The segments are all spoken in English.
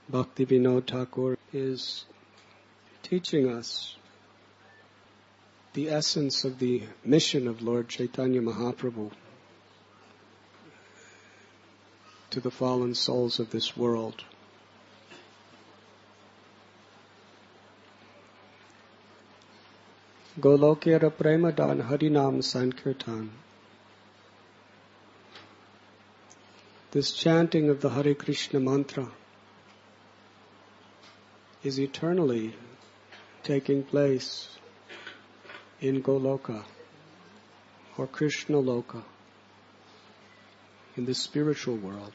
Bhaktivinoda Thakur is teaching us the essence of the mission of Lord Chaitanya Mahaprabhu to the fallen souls of this world. Golokera Premadan Harinam Sankirtan. This chanting of the Hare Krishna mantra is eternally taking place in Goloka or Krishna Loka, in the spiritual world.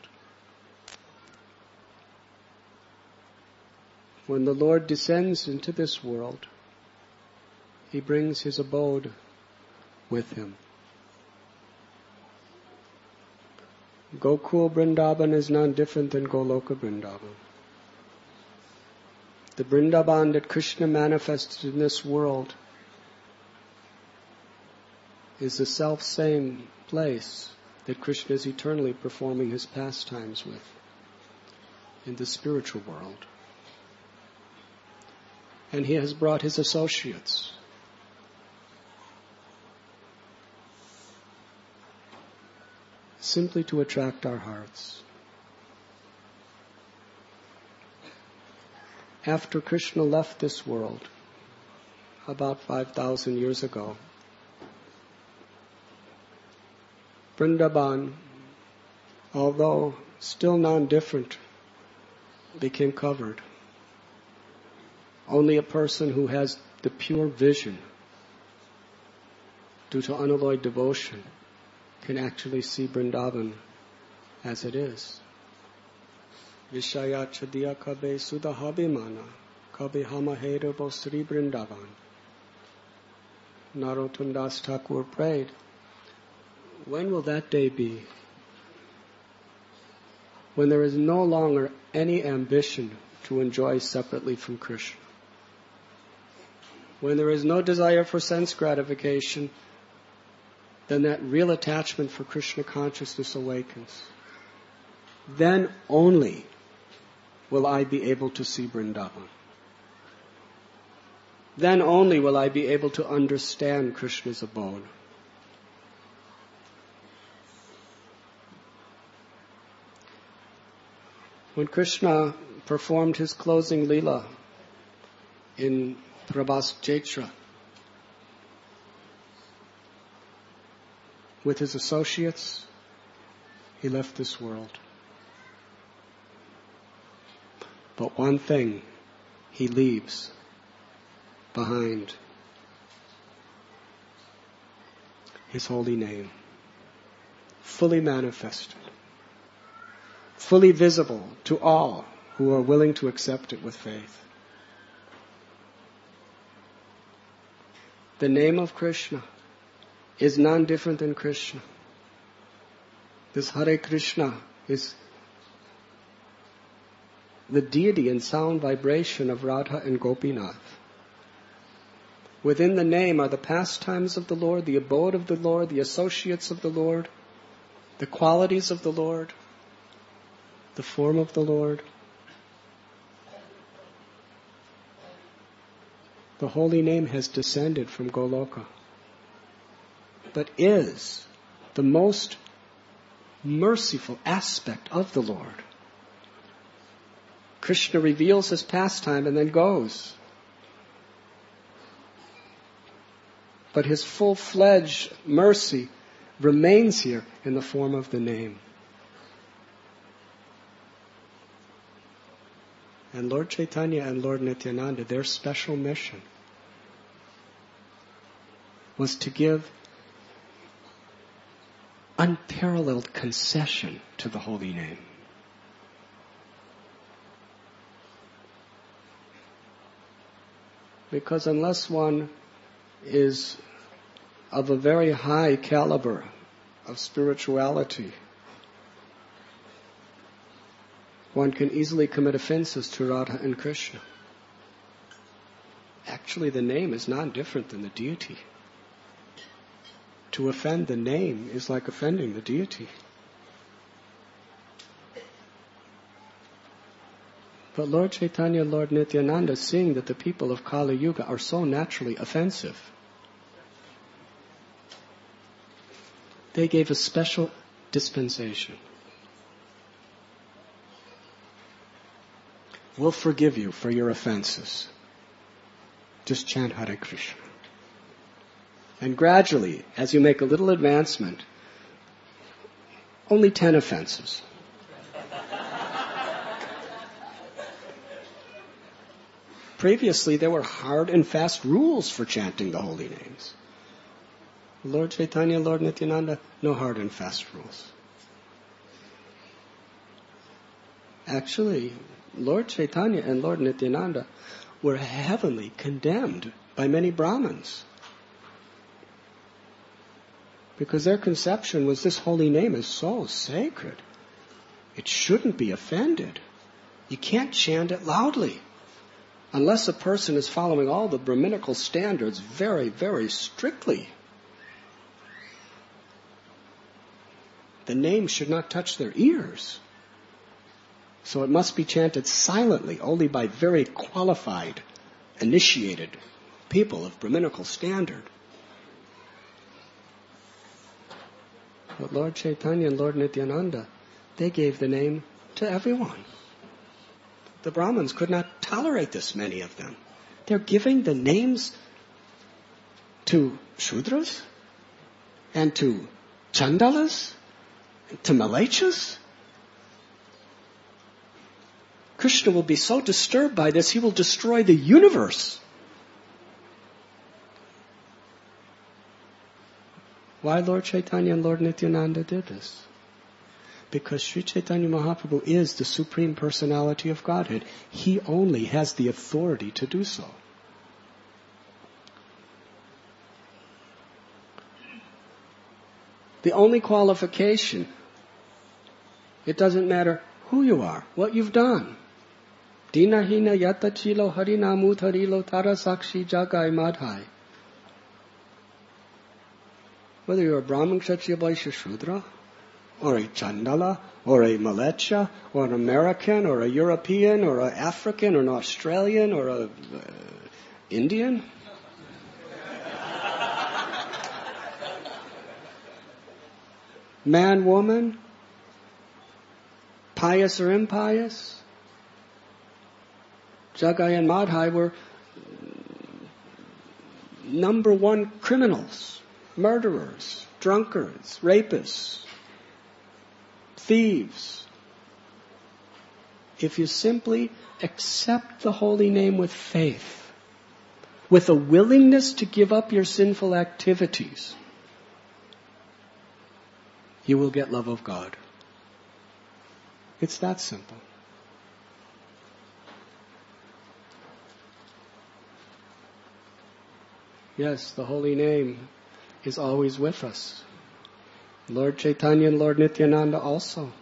When the Lord descends into this world, He brings His abode with Him. Gokul Vrindavan is not different than Goloka Vrindavan. The Vrindavan that Krishna manifested in this world is the self-same place that Krishna is eternally performing His pastimes with in the spiritual world. And He has brought His associates. Simply to attract our hearts. After Krishna left this world, about 5,000 years ago, Vrindavan, although still non-different, became covered. Only a person who has the pure vision, due to unalloyed devotion, can actually see Vrindavan as it is. Vishaya chadiya kabe sudahabimana kabe hamaherabo Sri Vrindavan. Narottam Das Thakur prayed, when will that day be? When there is no longer any ambition to enjoy separately from Krishna. When there is no desire for sense gratification, then that real attachment for Krishna consciousness awakens. Then only will I be able to see Vrindavan. Then only will I be able to understand Krishna's abode. When Krishna performed his closing lila in Prabhas Chaitra with his associates, he left this world. But one thing he leaves behind: his holy name, fully manifested, fully visible to all who are willing to accept it with faith. The name of Krishna is none different than Krishna. This Hare Krishna is the deity and sound vibration of Radha and Gopinath. Within the name are the pastimes of the Lord, the abode of the Lord, the associates of the Lord, the qualities of the Lord, the form of the Lord. The holy name has descended from Goloka, but is the most merciful aspect of the Lord. Krishna reveals his pastime and then goes. But his full-fledged mercy remains here in the form of the name. And Lord Chaitanya and Lord Nityananda, their special mission was to give unparalleled concession to the holy name. Because unless one is of a very high caliber of spirituality, one can easily commit offenses to Radha and Krishna. Actually, the name is not different than the deity. To offend the name is like offending the deity. But Lord Chaitanya and Lord Nityananda, seeing that the people of Kali Yuga are so naturally offensive, they gave a special dispensation. We'll forgive you for your offenses. Just chant Hare Krishna. And gradually, as you make a little advancement, only 10 offenses. Previously, there were hard and fast rules for chanting the holy names. Lord Chaitanya, Lord Nityananda, no hard and fast rules. Actually, Lord Chaitanya and Lord Nityananda were heavily condemned by many Brahmins. Because their conception was this holy name is so sacred. It shouldn't be offended. You can't chant it loudly. Unless a person is following all the Brahminical standards very, very strictly. The name should not touch their ears. So it must be chanted silently, only by very qualified, initiated people of Brahminical standard. But Lord Chaitanya and Lord Nityananda, they gave the name to everyone. The Brahmins could not tolerate this, many of them. They're giving the names to Shudras and to Chandalas, to Malechas. Krishna will be so disturbed by this, he will destroy the universe. Why Lord Chaitanya and Lord Nityananda did this? Because Sri Chaitanya Mahaprabhu is the Supreme Personality of Godhead. He only has the authority to do so. The only qualification, it doesn't matter who you are, what you've done. Dinahina yata chilo harinamu tharilo tara sakshi jagai madhai. Whether you're a Brahmin, Kshatriya, Vaishya, Shudra, or a Chandala, or a Malecha, or an American, or a European, or an African, or an Australian, or a Indian. Man, woman, pious or impious. Jagai and Madhai were number one criminals, murderers, drunkards, rapists, thieves. If you simply accept the holy name with faith, with a willingness to give up your sinful activities, you will get love of God. It's that simple. Yes, the holy name is always with us. Lord Chaitanya and Lord Nityananda also.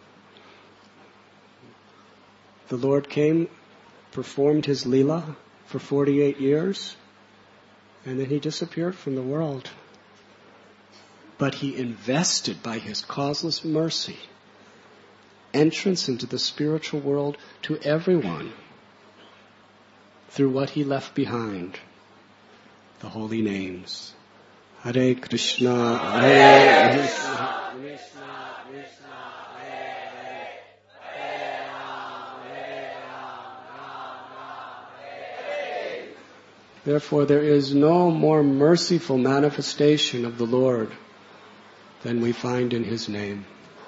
The Lord came, performed His Leela for 48 years, and then He disappeared from the world. But He invested by His causeless mercy entrance into the spiritual world to everyone through what He left behind, the holy names. Hare Krishna, Hare Krishna, Krishna Krishna, Hare Hare, Hare Ram, Hare Ram, Hare Hare. Therefore, there is no more merciful manifestation of the Lord than we find in His name.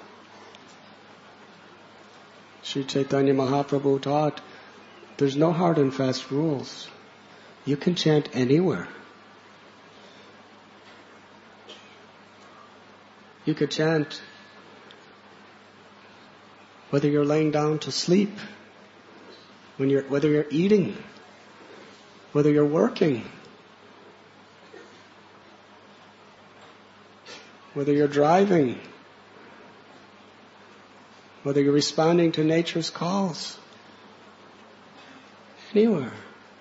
Sri Chaitanya Mahaprabhu taught, there's no hard and fast rules. You can chant anywhere. You could chant whether you're laying down to sleep, whether you're eating, whether you're working, whether you're driving, whether you're responding to nature's calls. Anywhere.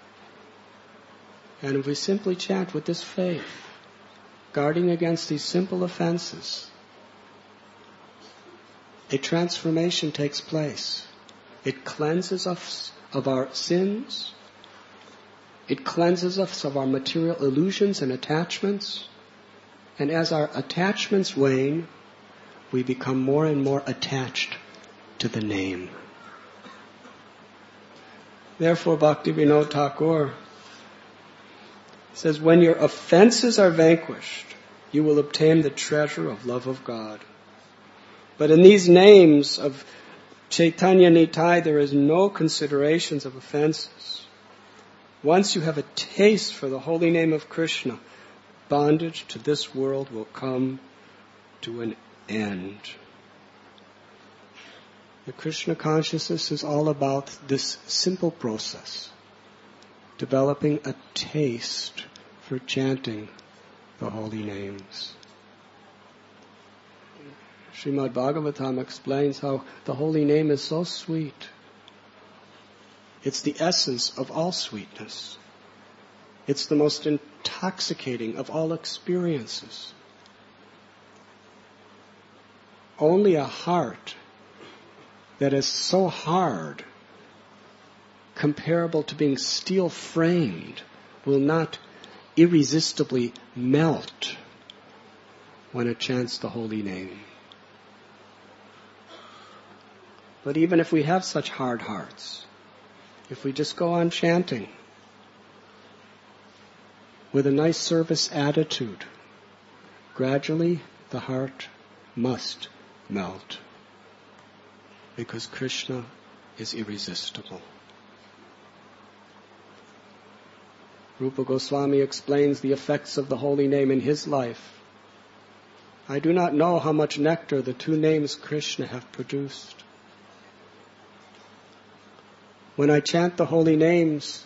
And if we simply chant with this faith, guarding against these simple offenses, a transformation takes place. It cleanses us of our sins. It cleanses us of our material illusions and attachments. And as our attachments wane, we become more and more attached to the name. Therefore, Bhaktivinoda Thakur says, when your offenses are vanquished, you will obtain the treasure of love of God. But in these names of Chaitanya Nitai, there is no considerations of offenses. Once you have a taste for the holy name of Krishna, bondage to this world will come to an end. The Krishna consciousness is all about this simple process, developing a taste for chanting the holy names. Srimad Bhagavatam explains how the holy name is so sweet. It's the essence of all sweetness. It's the most intoxicating of all experiences. Only a heart that is so hard, comparable to being steel-framed, will not irresistibly melt when it chants the holy name. But even if we have such hard hearts, if we just go on chanting with a nice service attitude, gradually the heart must melt, because Krishna is irresistible. Rupa Goswami explains the effects of the holy name in his life. I do not know how much nectar the two names Krishna have produced. When I chant the holy names,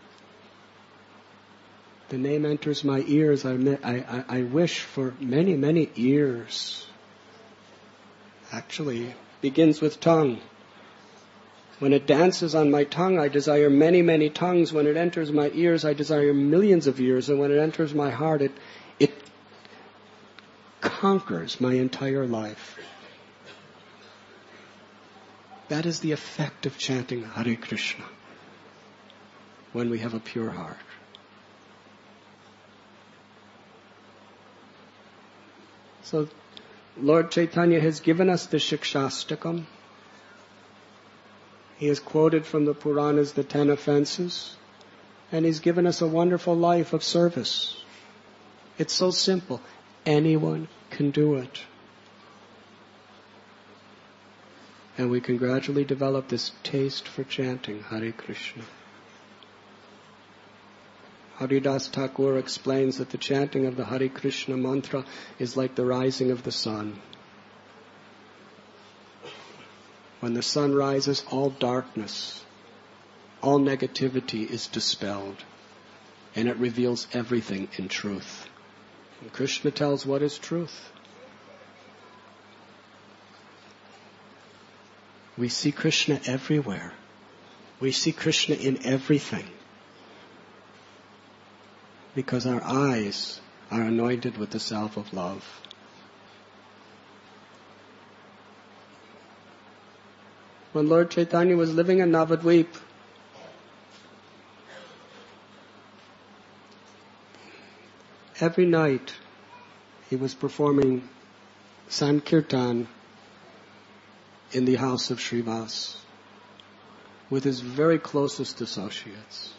the name enters my ears. I wish for many, many ears. Actually, begins with tongue. When it dances on my tongue, I desire many, many tongues. When it enters my ears, I desire millions of ears. And when it enters my heart, it conquers my entire life. That is the effect of chanting Hare Krishna when we have a pure heart. So, Lord Chaitanya has given us the Shikshastakam. He has quoted from the Puranas the 10 offenses, and He's given us a wonderful life of service. It's so simple. Anyone can do it. And we can gradually develop this taste for chanting Hare Krishna. Haridas Thakur explains that the chanting of the Hare Krishna mantra is like the rising of the sun. When the sun rises, all darkness, all negativity is dispelled, and it reveals everything in truth. And Krishna tells what is truth. We see Krishna everywhere. We see Krishna in everything. Because our eyes are anointed with the salve of love. When Lord Chaitanya was living in Navadvip, every night he was performing Sankirtan in the house of Srivas with his very closest associates.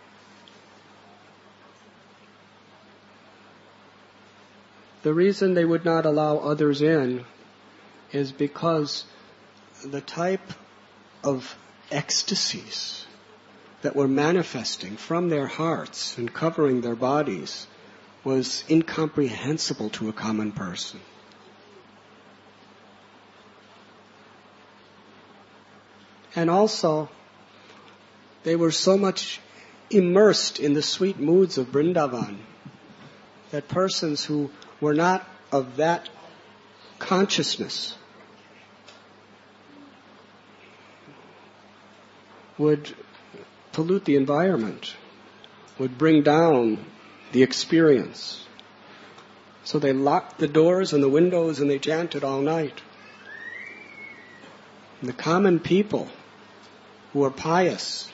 The reason they would not allow others in is because the type of ecstasies that were manifesting from their hearts and covering their bodies was incomprehensible to a common person. And also, they were so much immersed in the sweet moods of Vrindavan that persons who were not of that consciousness would pollute the environment, would bring down the experience. So they locked the doors and the windows and they chanted all night. And the common people who are pious,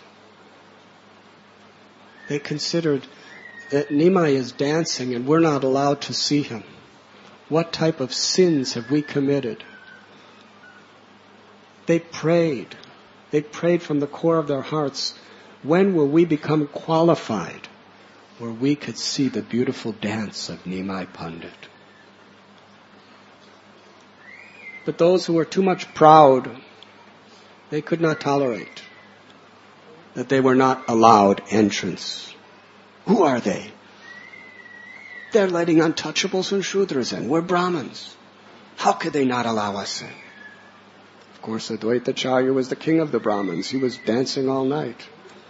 they considered that Nimai is dancing and we're not allowed to see him. What type of sins have we committed? They prayed. They prayed from the core of their hearts. When will we become qualified where we could see the beautiful dance of Nimai Pandit? But those who were too much proud, they could not tolerate that they were not allowed entrance. Who are they? They're letting untouchables and Shudras in. We're Brahmins. How could they not allow us in? Of course, Advaita Acharya was the king of the Brahmins. He was dancing all night.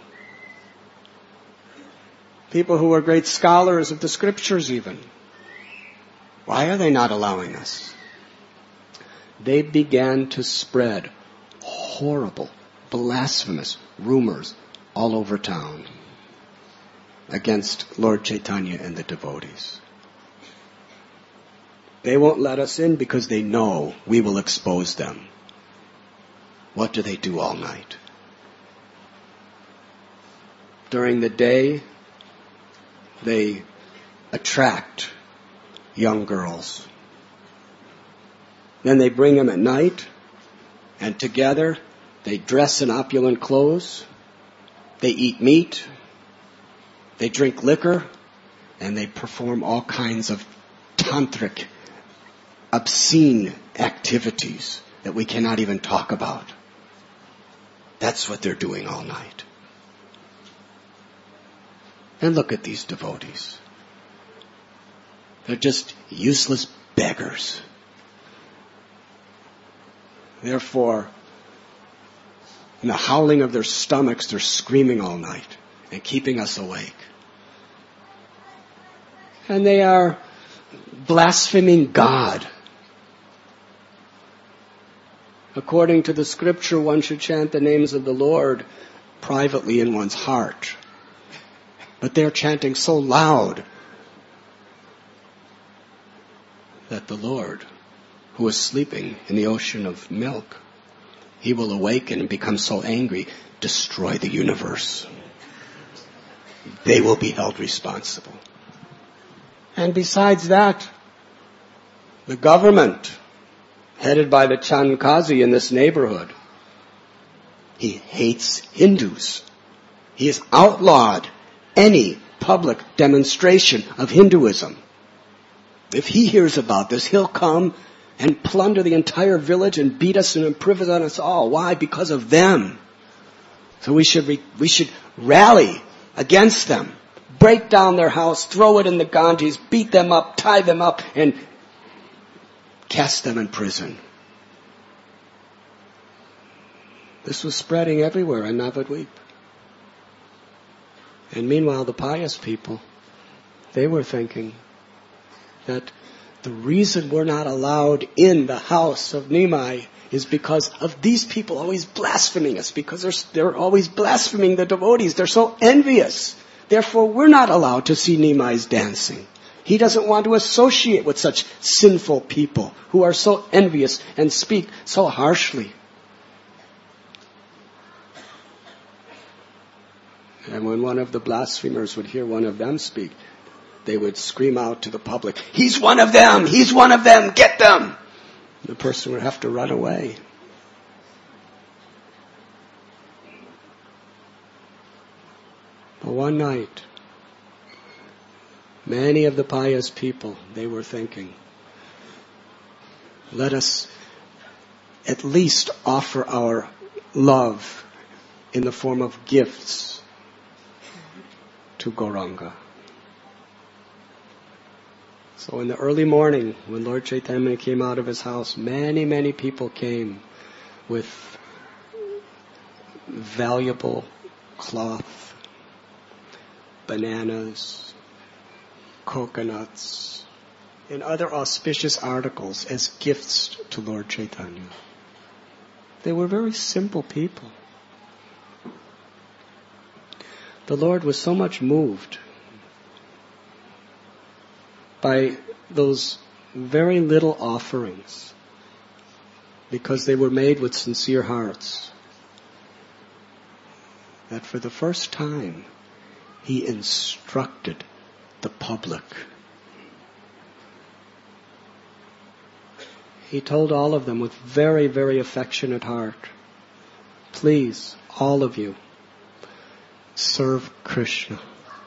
People who were great scholars of the scriptures even. Why are they not allowing us? They began to spread horrible, blasphemous rumors all over town against Lord Chaitanya and the devotees. They won't let us in because they know we will expose them. What do they do all night? During the day, they attract young girls. Then they bring them at night, and together they dress in opulent clothes, they eat meat, they drink liquor, and they perform all kinds of tantric, obscene activities that we cannot even talk about. That's what they're doing all night. And look at these devotees. They're just useless beggars. Therefore, in the howling of their stomachs, they're screaming all night and keeping us awake. And they are blaspheming God. According to the scripture, one should chant the names of the Lord privately in one's heart. But they're chanting so loud that the Lord, who is sleeping in the ocean of milk, he will awaken and become so angry, destroy the universe. They will be held responsible. And besides that, the government, headed by the Chandkazi in this neighborhood, he hates Hindus. He has outlawed any public demonstration of Hinduism. If he hears about this, he'll come and plunder the entire village and beat us and imprison us all. Why? Because of them. So we should rally against them, break down their house, throw it in the Ganges, beat them up, tie them up, and cast them in prison. This was spreading everywhere in Navadvip. And meanwhile, the pious people, they were thinking that the reason we're not allowed in the house of Nimai is because of these people always blaspheming us, because they're always blaspheming the devotees. They're so envious. Therefore, we're not allowed to see Nimai's dancing. He doesn't want to associate with such sinful people who are so envious and speak so harshly. And when one of the blasphemers would hear one of them speak, they would scream out to the public, "He's one of them! He's one of them! Get them!" The person would have to run away. But one night, many of the pious people, they were thinking, let us at least offer our love in the form of gifts to Gauranga. So in the early morning, when Lord Chaitanya came out of his house, many, many people came with valuable cloth, bananas, coconuts, and other auspicious articles as gifts to Lord Chaitanya. They were very simple people. The Lord was so much moved by those very little offerings, because they were made with sincere hearts, that for the first time he instructed the public. He told all of them with very, very affectionate heart, please, all of you, serve Krishna.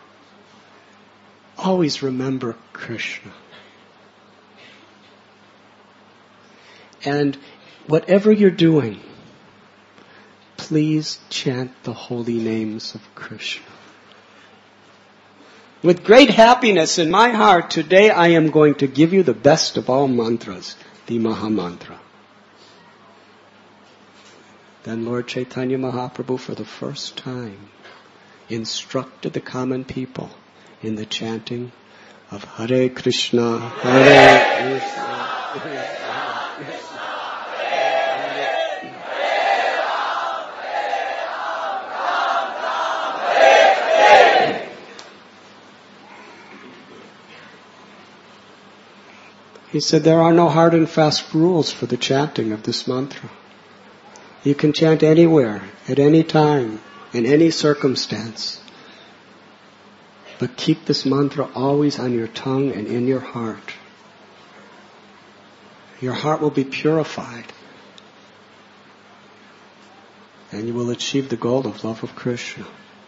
Always remember Krishna. And whatever you're doing, please chant the holy names of Krishna. With great happiness in my heart, today I am going to give you the best of all mantras, the Maha Mantra. Then Lord Chaitanya Mahaprabhu, for the first time, instructed the common people in the chanting of Hare Krishna, Hare Krishna. He said there are no hard and fast rules for the chanting of this mantra. You can chant anywhere, at any time, in any circumstance. But keep this mantra always on your tongue and in your heart. Your heart will be purified. And you will achieve the goal of love of Krishna.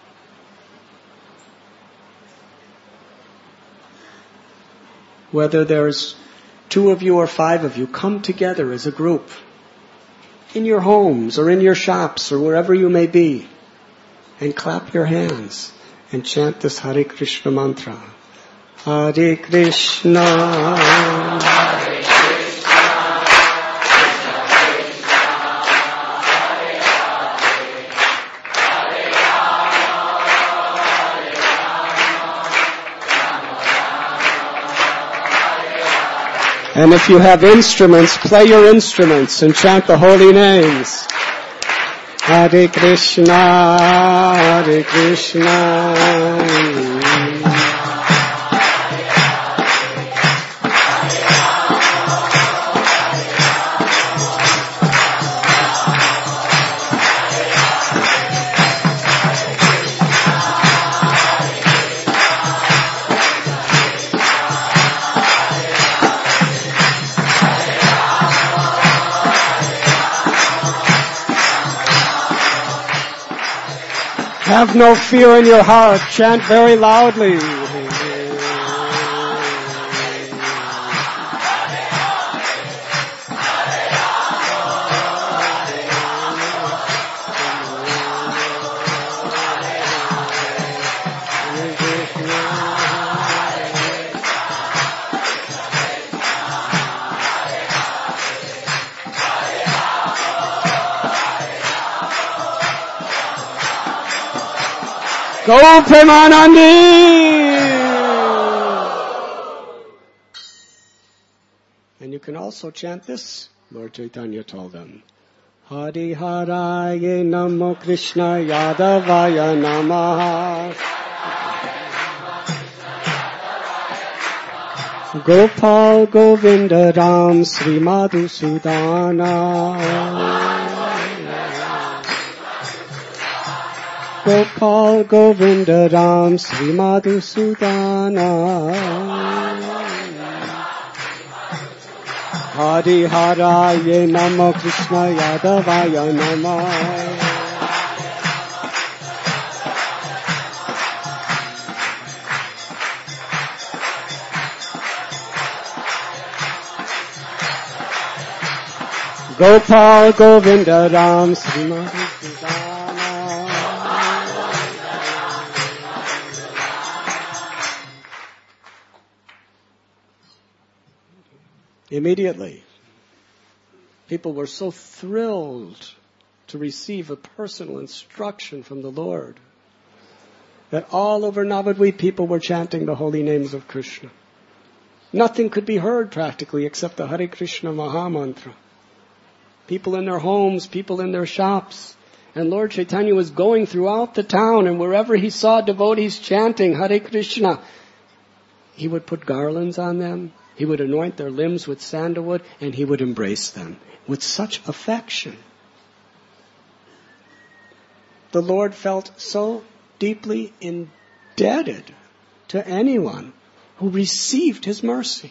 Whether there's 2 of you or 5 of you, come together as a group. In your homes or in your shops or wherever you may be. And clap your hands and chant this Hare Krishna mantra. Hare Krishna, Hare Krishna, and if you have instruments, play your instruments and chant the holy names. Hare Krishna, Hare Krishna. Have no fear in your heart. Chant very loudly. Go Premanandi! And you can also chant this, Lord Chaitanya told them. Hari Haraye Namo Krishna Yadavaya Namaha. Gopal Govinda Ram Sri Madhusudana. Gopal Govinda Ram Sri Madhusudana. Hari Haraye Namo Krishna Yadavaya Namah. Gopal Govinda Ram Sri Madhusudana. Immediately, people were so thrilled to receive a personal instruction from the Lord that all over Navadvip people were chanting the holy names of Krishna. Nothing could be heard practically except the Hare Krishna Maha Mantra. People in their homes, people in their shops. And Lord Chaitanya was going throughout the town, and wherever he saw devotees chanting Hare Krishna, he would put garlands on them. He would anoint their limbs with sandalwood, and he would embrace them with such affection. the Lord felt so deeply indebted to anyone who received His mercy.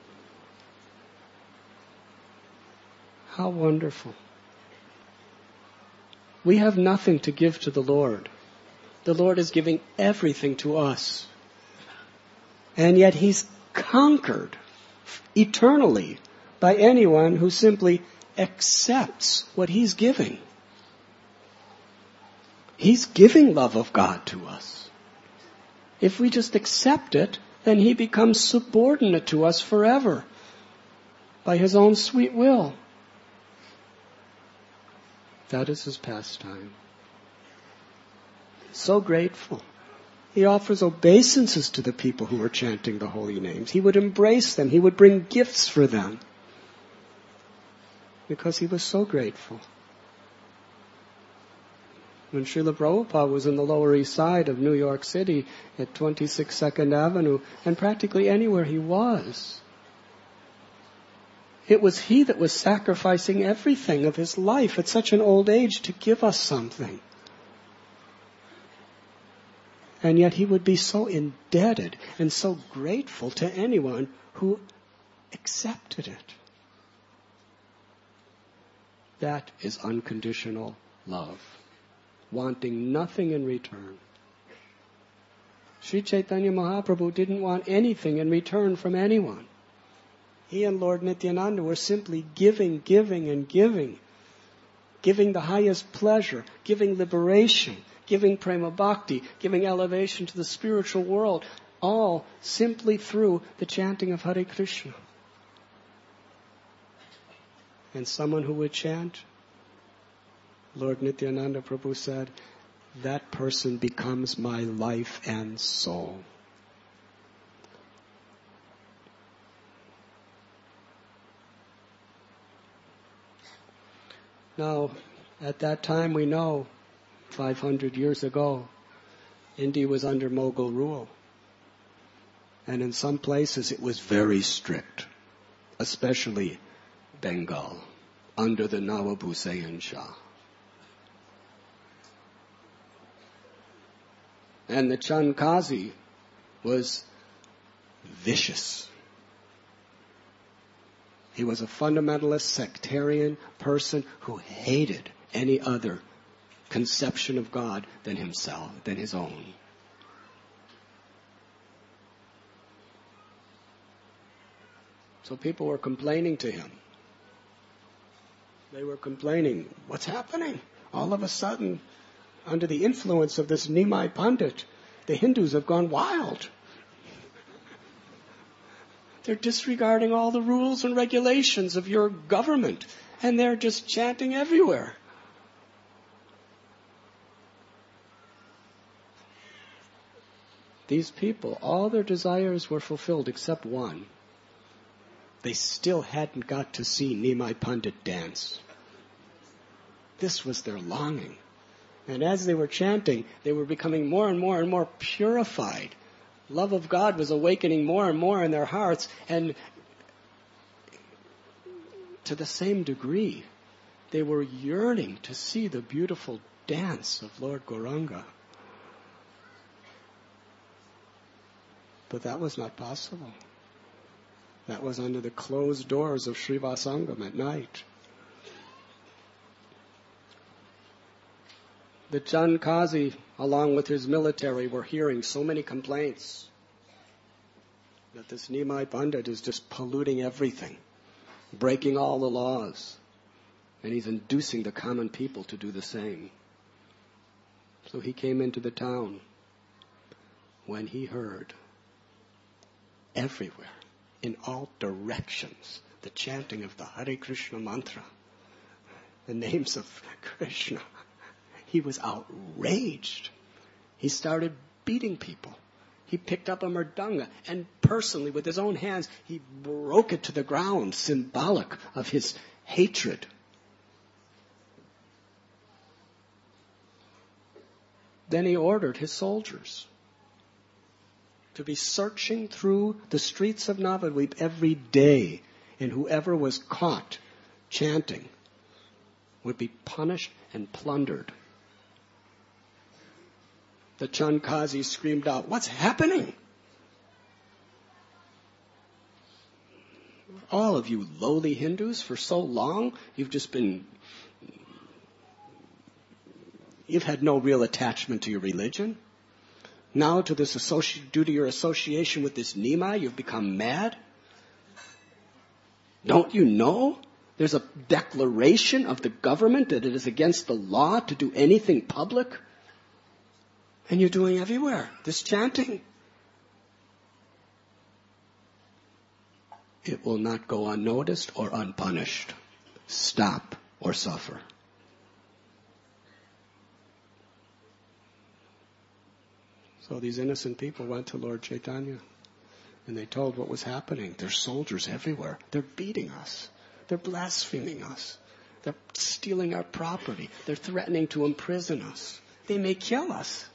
How wonderful. We have nothing to give to the Lord. The Lord is giving everything to us. And yet He's conquered eternally by anyone who simply accepts what He's giving. He's giving love of God to us. If we just accept it, then He becomes subordinate to us forever by His own sweet will. That is His pastime. So grateful. He offers obeisances to the people who are chanting the holy names. He would embrace them. He would bring gifts for them. Because He was so grateful. When Srila Prabhupada was in the Lower East Side of New York City at 26 2nd Avenue, and practically anywhere he was, it was he that was sacrificing everything of his life at such an old age to give us something. And yet he would be so indebted and so grateful to anyone who accepted it. That is unconditional love, wanting nothing in return. Sri Chaitanya Mahaprabhu didn't want anything in return from anyone. He and Lord Nityananda were simply giving, giving, and giving. Giving the highest pleasure, giving liberation, giving prema bhakti, giving elevation to the spiritual world, all simply through the chanting of Hare Krishna. And someone who would chant, Lord Nityananda Prabhu said, that person becomes my life and soul. Now, at that time we know, 500 years ago, India was under Mughal rule. And in some places it was very strict, especially Bengal, under the Nawab Hussain Shah. And the Chand Kazi was vicious. He was a fundamentalist, sectarian person who hated any other conception of God than himself, than his own. So people were complaining to him. They were complaining, what's happening? All of a sudden, under the influence of this Nimai Pandit, the Hindus have gone wild. They're disregarding all the rules and regulations of your government, and they're just chanting everywhere. These people, all their desires were fulfilled except one. They still hadn't got to see Nimai Pandit dance. This was their longing. And as they were chanting, they were becoming more and more and more purified. Love of God was awakening more and more in their hearts, and to the same degree, they were yearning to see the beautiful dance of Lord Gauranga. But that was not possible. That was under the closed doors of Srivasangam at night. The Chand Kazi, along with his military, were hearing so many complaints that this Nimai Pandit is just polluting everything, breaking all the laws, and he's inducing the common people to do the same. So he came into the town when he heard everywhere, in all directions, the chanting of the Hare Krishna mantra, the names of Krishna. He was outraged. He started beating people. He picked up a mridanga and personally, with his own hands, he broke it to the ground, symbolic of his hatred. Then he ordered his soldiers to be searching through the streets of Navadvip every day, and whoever was caught chanting would be punished and plundered. The Chankazi screamed out, "What's happening? All of you lowly Hindus, for so long, you've had no real attachment to your religion. Now due to your association with this Nimai, you've become mad. Don't you know? There's a declaration of the government that it is against the law to do anything public. And you're doing everywhere this chanting. It will not go unnoticed or unpunished. Stop or suffer." So these innocent people went to Lord Chaitanya and they told what was happening. There's soldiers everywhere. They're beating us. They're blaspheming us. They're stealing our property. They're threatening to imprison us. They may kill us.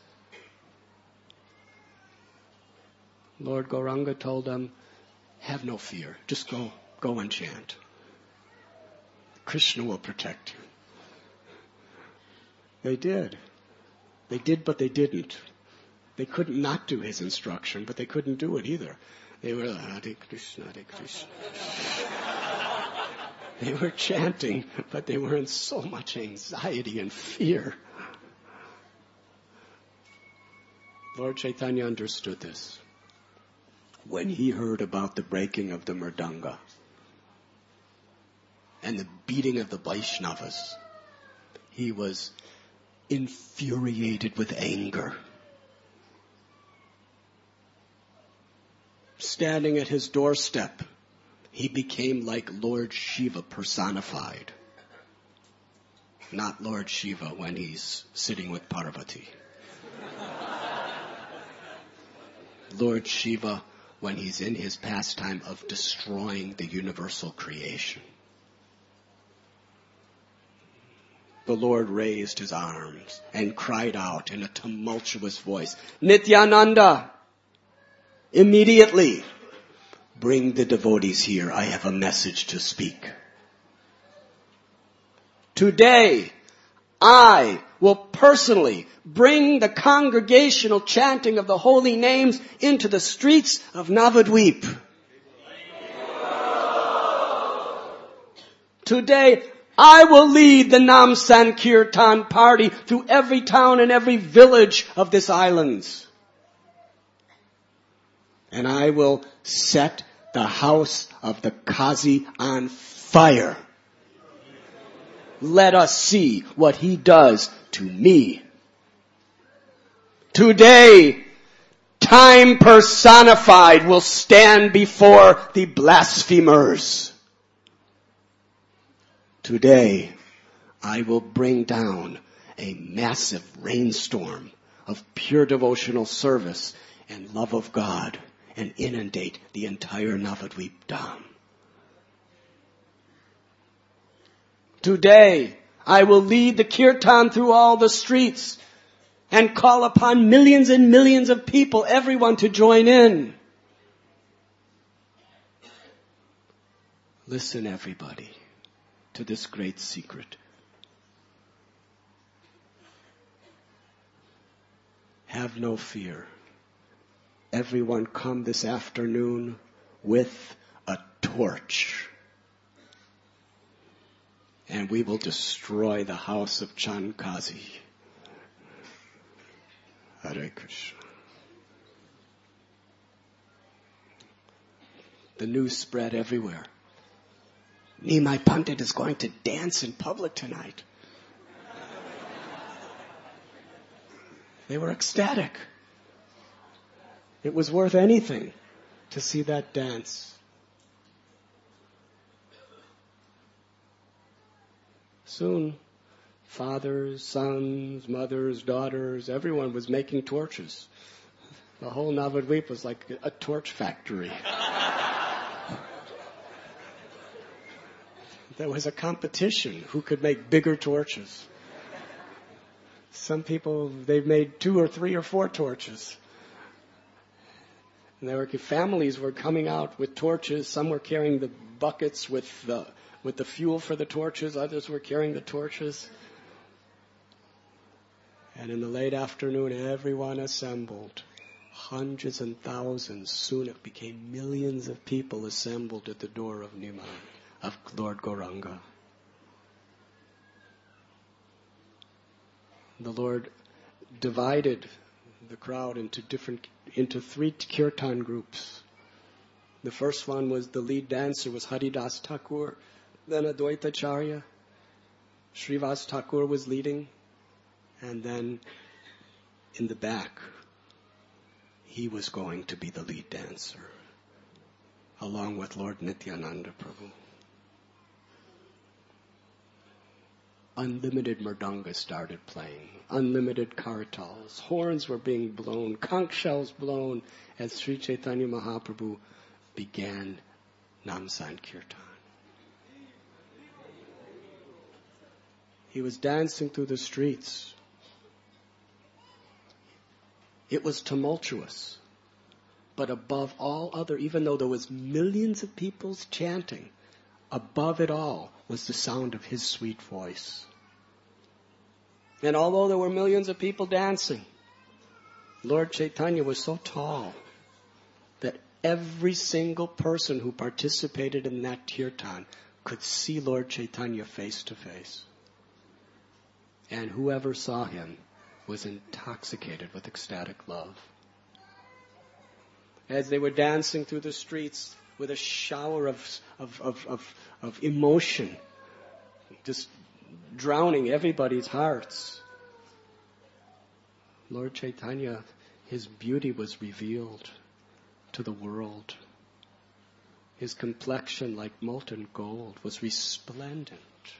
Lord Gauranga told them, "Have no fear. Just go and chant. Krishna will protect you." They did. They did, but they didn't. They couldn't not do his instruction, but they couldn't do it either. They were Hare Krishna, Hare Krishna. They were chanting, but they were in so much anxiety and fear. Lord Chaitanya understood this. When he heard about the breaking of the Mridanga and the beating of the Vaishnavas, he was infuriated with anger. Standing at his doorstep, he became like Lord Shiva personified. Not Lord Shiva when he's sitting with Parvati. Lord Shiva when he's in his pastime of destroying the universal creation. The Lord raised his arms and cried out in a tumultuous voice, "Nityananda, immediately bring the devotees here. I have a message to speak. Today, I will personally bring the congregational chanting of the holy names into the streets of Navadvip. Today, I will lead the Nam Sankirtan party through every town and every village of this island. And I will set the house of the Kazi on fire. Let us see what he does to me. Today, time personified will stand before the blasphemers. Today, I will bring down a massive rainstorm of pure devotional service and love of God and inundate the entire Navadvip Dham. Today, I will lead the kirtan through all the streets and call upon millions and millions of people, everyone to join in. Listen, everybody, to this great secret. Have no fear. Everyone come this afternoon with a torch. And we will destroy the house of Chankazi. Hare Krishna. The news spread everywhere. Nimai Pandit is going to dance in public tonight. They were ecstatic. It was worth anything to see that dance. Soon, fathers, sons, mothers, daughters, everyone was making torches. The whole Navadvip was like a torch factory. There was a competition who could make bigger torches. Some people, they made 2 or 3 or 4 torches. And families were coming out with torches. Some were carrying the buckets with the fuel for the torches. Others were carrying the torches. And in the late afternoon, everyone assembled. Hundreds and thousands. Soon it became millions of people assembled at the door of Niman, of Lord Gauranga. The Lord divided the crowd into three kirtan groups. The first one was the lead dancer was Haridas Thakur, then Advaitacharya. Srivas Thakur was leading, and then in the back, he was going to be the lead dancer, along with Lord Nityananda Prabhu. Unlimited mridanga started playing, unlimited kartals, horns were being blown, conch shells blown as Sri Chaitanya Mahaprabhu began Nam Sankirtan. He was dancing through the streets. It was tumultuous. But above all other, even though there was millions of people chanting, above it all was the sound of his sweet voice. And although there were millions of people dancing, Lord Chaitanya was so tall that every single person who participated in that kirtan could see Lord Chaitanya face to face. And whoever saw him was intoxicated with ecstatic love. As they were dancing through the streets with a shower of emotion, just drowning everybody's hearts, Lord Chaitanya, his beauty was revealed to the world. His complexion, like molten gold, was resplendent.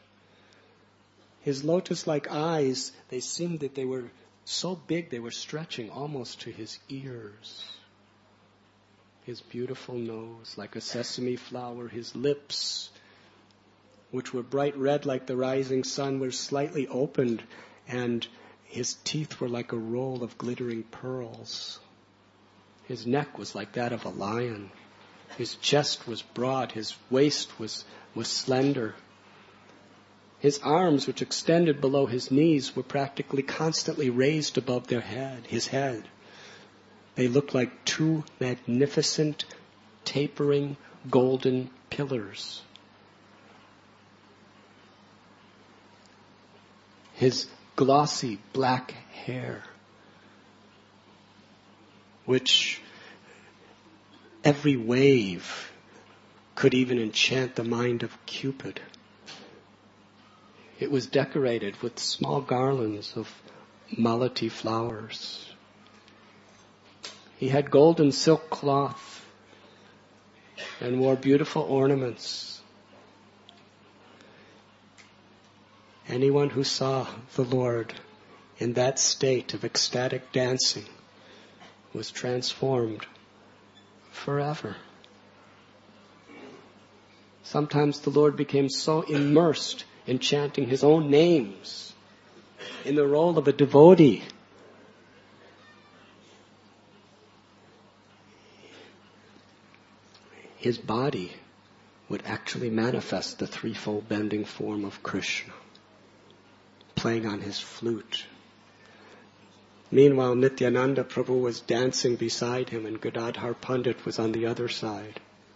His lotus-like eyes, they seemed that they were so big they were stretching almost to his ears. His beautiful nose, like a sesame flower, his lips, which were bright red like the rising sun, were slightly opened, and his teeth were like a roll of glittering pearls. His neck was like that of a lion. His chest was broad, his waist was slender. His arms, which extended below his knees, were practically constantly raised above his head. They looked like two magnificent, tapering, golden pillars. His glossy black hair, which every wave could even enchant the mind of Cupid. It was decorated with small garlands of malati flowers. He had golden silk cloth and wore beautiful ornaments. Anyone who saw the Lord in that state of ecstatic dancing was transformed forever. Sometimes the Lord became so immersed in chanting his own names, in the role of a devotee, his body would actually manifest the threefold bending form of Krishna, playing on his flute. Meanwhile, Nityananda Prabhu was dancing beside him and Gadadhar Pandit was on the other side.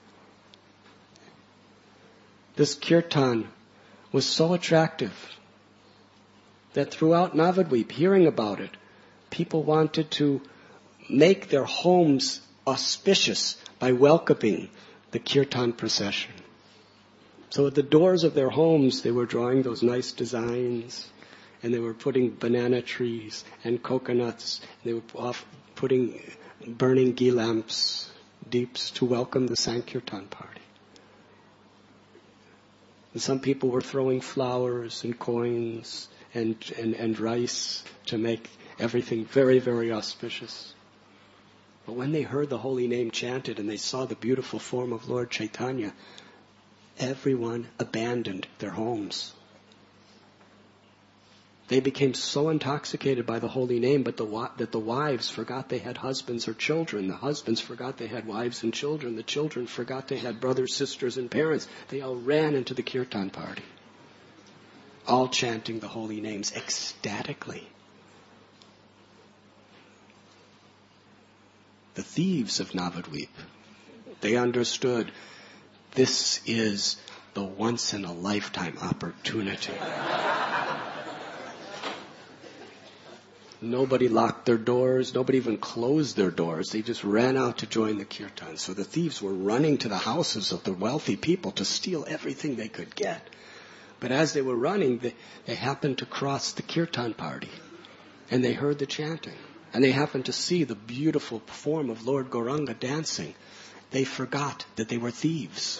This kirtan was so attractive that throughout Navadvip, hearing about it, people wanted to make their homes auspicious by welcoming the kirtan procession. So at the doors of their homes, they were drawing those nice designs, and they were putting banana trees and coconuts. They were putting burning ghee lamps, deeps, to welcome the Sankirtan party. And some people were throwing flowers and coins and rice to make everything very, very auspicious. But when they heard the holy name chanted and they saw the beautiful form of Lord Chaitanya, everyone abandoned their homes. They became so intoxicated by the holy name that the wives forgot they had husbands or children. The husbands forgot they had wives and children. The children forgot they had brothers, sisters, and parents. They all ran into the kirtan party, all chanting the holy names ecstatically. the thieves of Navadvip. They understood this is the once-in-a-lifetime opportunity. Nobody locked their doors. Nobody even closed their doors. They just ran out to join the kirtan. So the thieves were running to the houses of the wealthy people to steal everything they could get. But as they were running, they happened to cross the kirtan party. And they heard the chanting. And they happened to see the beautiful form of Lord Gauranga dancing. They forgot that they were thieves.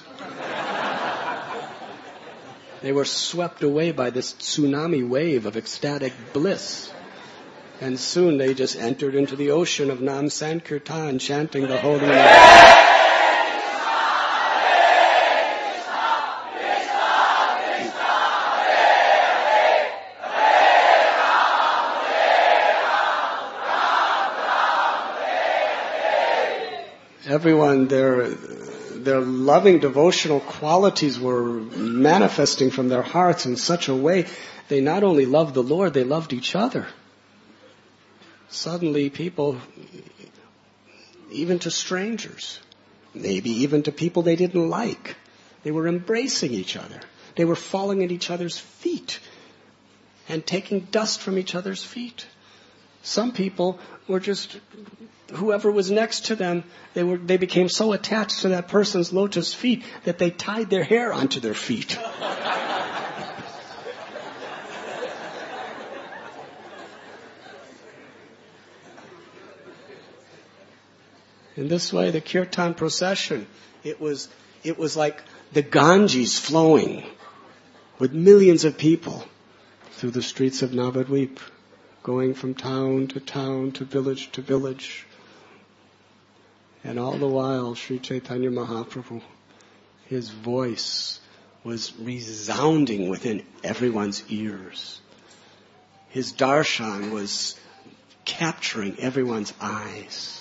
They were swept away by this tsunami wave of ecstatic bliss. And soon they just entered into the ocean of Nam Sankirtan, chanting the holy name. Everyone, their loving devotional qualities were manifesting from their hearts in such a way, they not only loved the Lord, they loved each other. Suddenly people, even to strangers, maybe even to people they didn't like, they were embracing each other. They were falling at each other's feet and taking dust from each other's feet. Some people were just, whoever was next to them, they became so attached to that person's lotus feet that they tied their hair onto their feet. In this way, the kirtan procession, it was like the Ganges flowing with millions of people through the streets of Navadvip, going from town to village. And all the while, Sri Chaitanya Mahaprabhu, his voice was resounding within everyone's ears. His darshan was capturing everyone's eyes.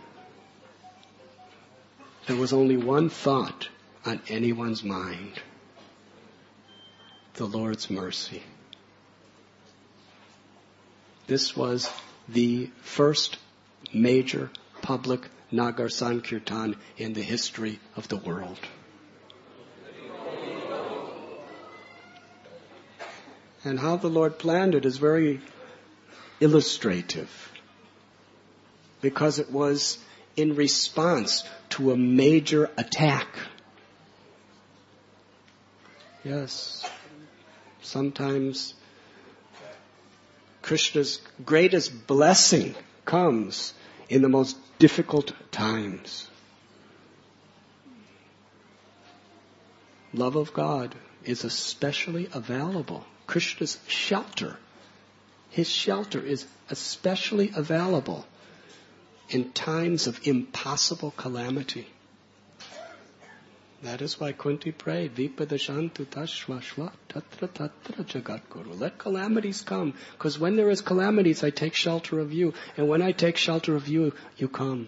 There was only one thought on anyone's mind: the Lord's mercy. This was the first major public Nagar Sankirtan in the history of the world. And how the Lord planned it is very illustrative, because it was in response to a major attack. Yes, sometimes Krishna's greatest blessing comes in the most difficult times. Love of God is especially available. Krishna's shelter, his shelter is especially available in times of impossible calamity. That is why Kunti prayed, Vipadashantu tashvashva tatra tatra jagatguru. Let calamities come, because when there is calamities, I take shelter of you. And when I take shelter of you, you come.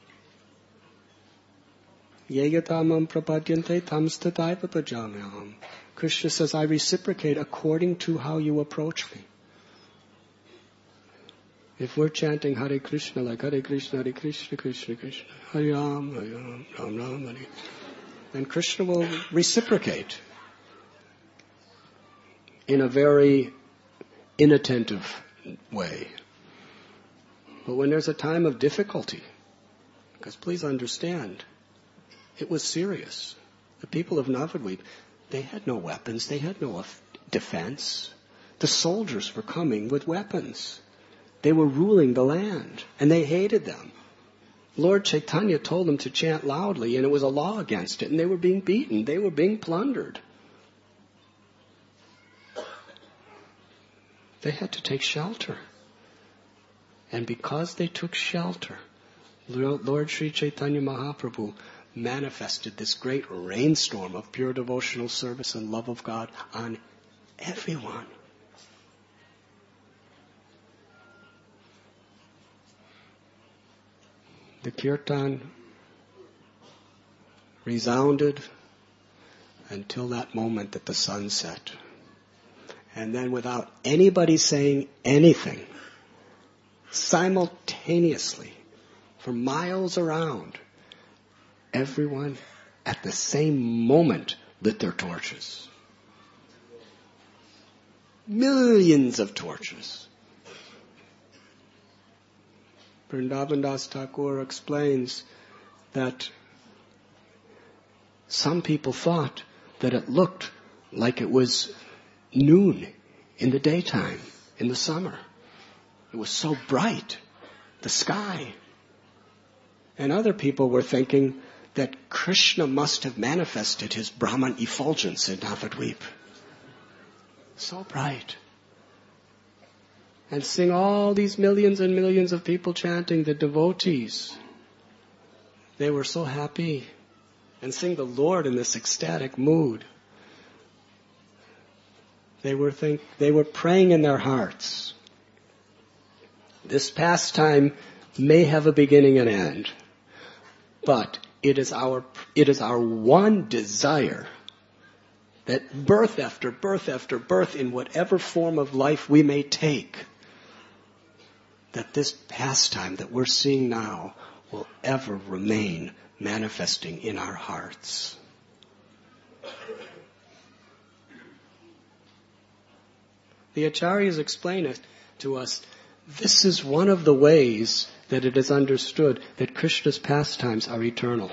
Yegatamam prapadyante tamstataiva pajamyaham. Krishna says, I reciprocate according to how you approach me. If we're chanting Hare Krishna like Hare Krishna, Krishna Krishna, Hare Ram, Ram Ram, Hare, then Krishna will reciprocate in a very inattentive way. But when there's a time of difficulty, because please understand, it was serious. The people of Navadvip, they had no weapons, they had no defense. The soldiers were coming with weapons. They were ruling the land, and they hated them. Lord Chaitanya told them to chant loudly, and it was a law against it, and they were being beaten, they were being plundered. They had to take shelter. And because they took shelter, Lord Sri Chaitanya Mahaprabhu manifested this great rainstorm of pure devotional service and love of God on everyone. The kirtan resounded until that moment at the sun set. And then without anybody saying anything, simultaneously, for miles around, everyone at the same moment lit their torches. Millions of torches. Vrindavan Das Thakur explains that some people thought that it looked like it was noon in the daytime, in the summer. It was so bright, the sky. And other people were thinking that Krishna must have manifested his Brahman effulgence in Navadvip. So bright. And seeing all these millions and millions of people chanting, the devotees, they were so happy. And seeing the Lord in this ecstatic mood, they were praying in their hearts. This pastime may have a beginning and end, but it is our one desire that birth after birth after birth, in whatever form of life we may take, that this pastime that we're seeing now will ever remain manifesting in our hearts. The Acharyas explain it to us. This is one of the ways that it is understood that Krishna's pastimes are eternal.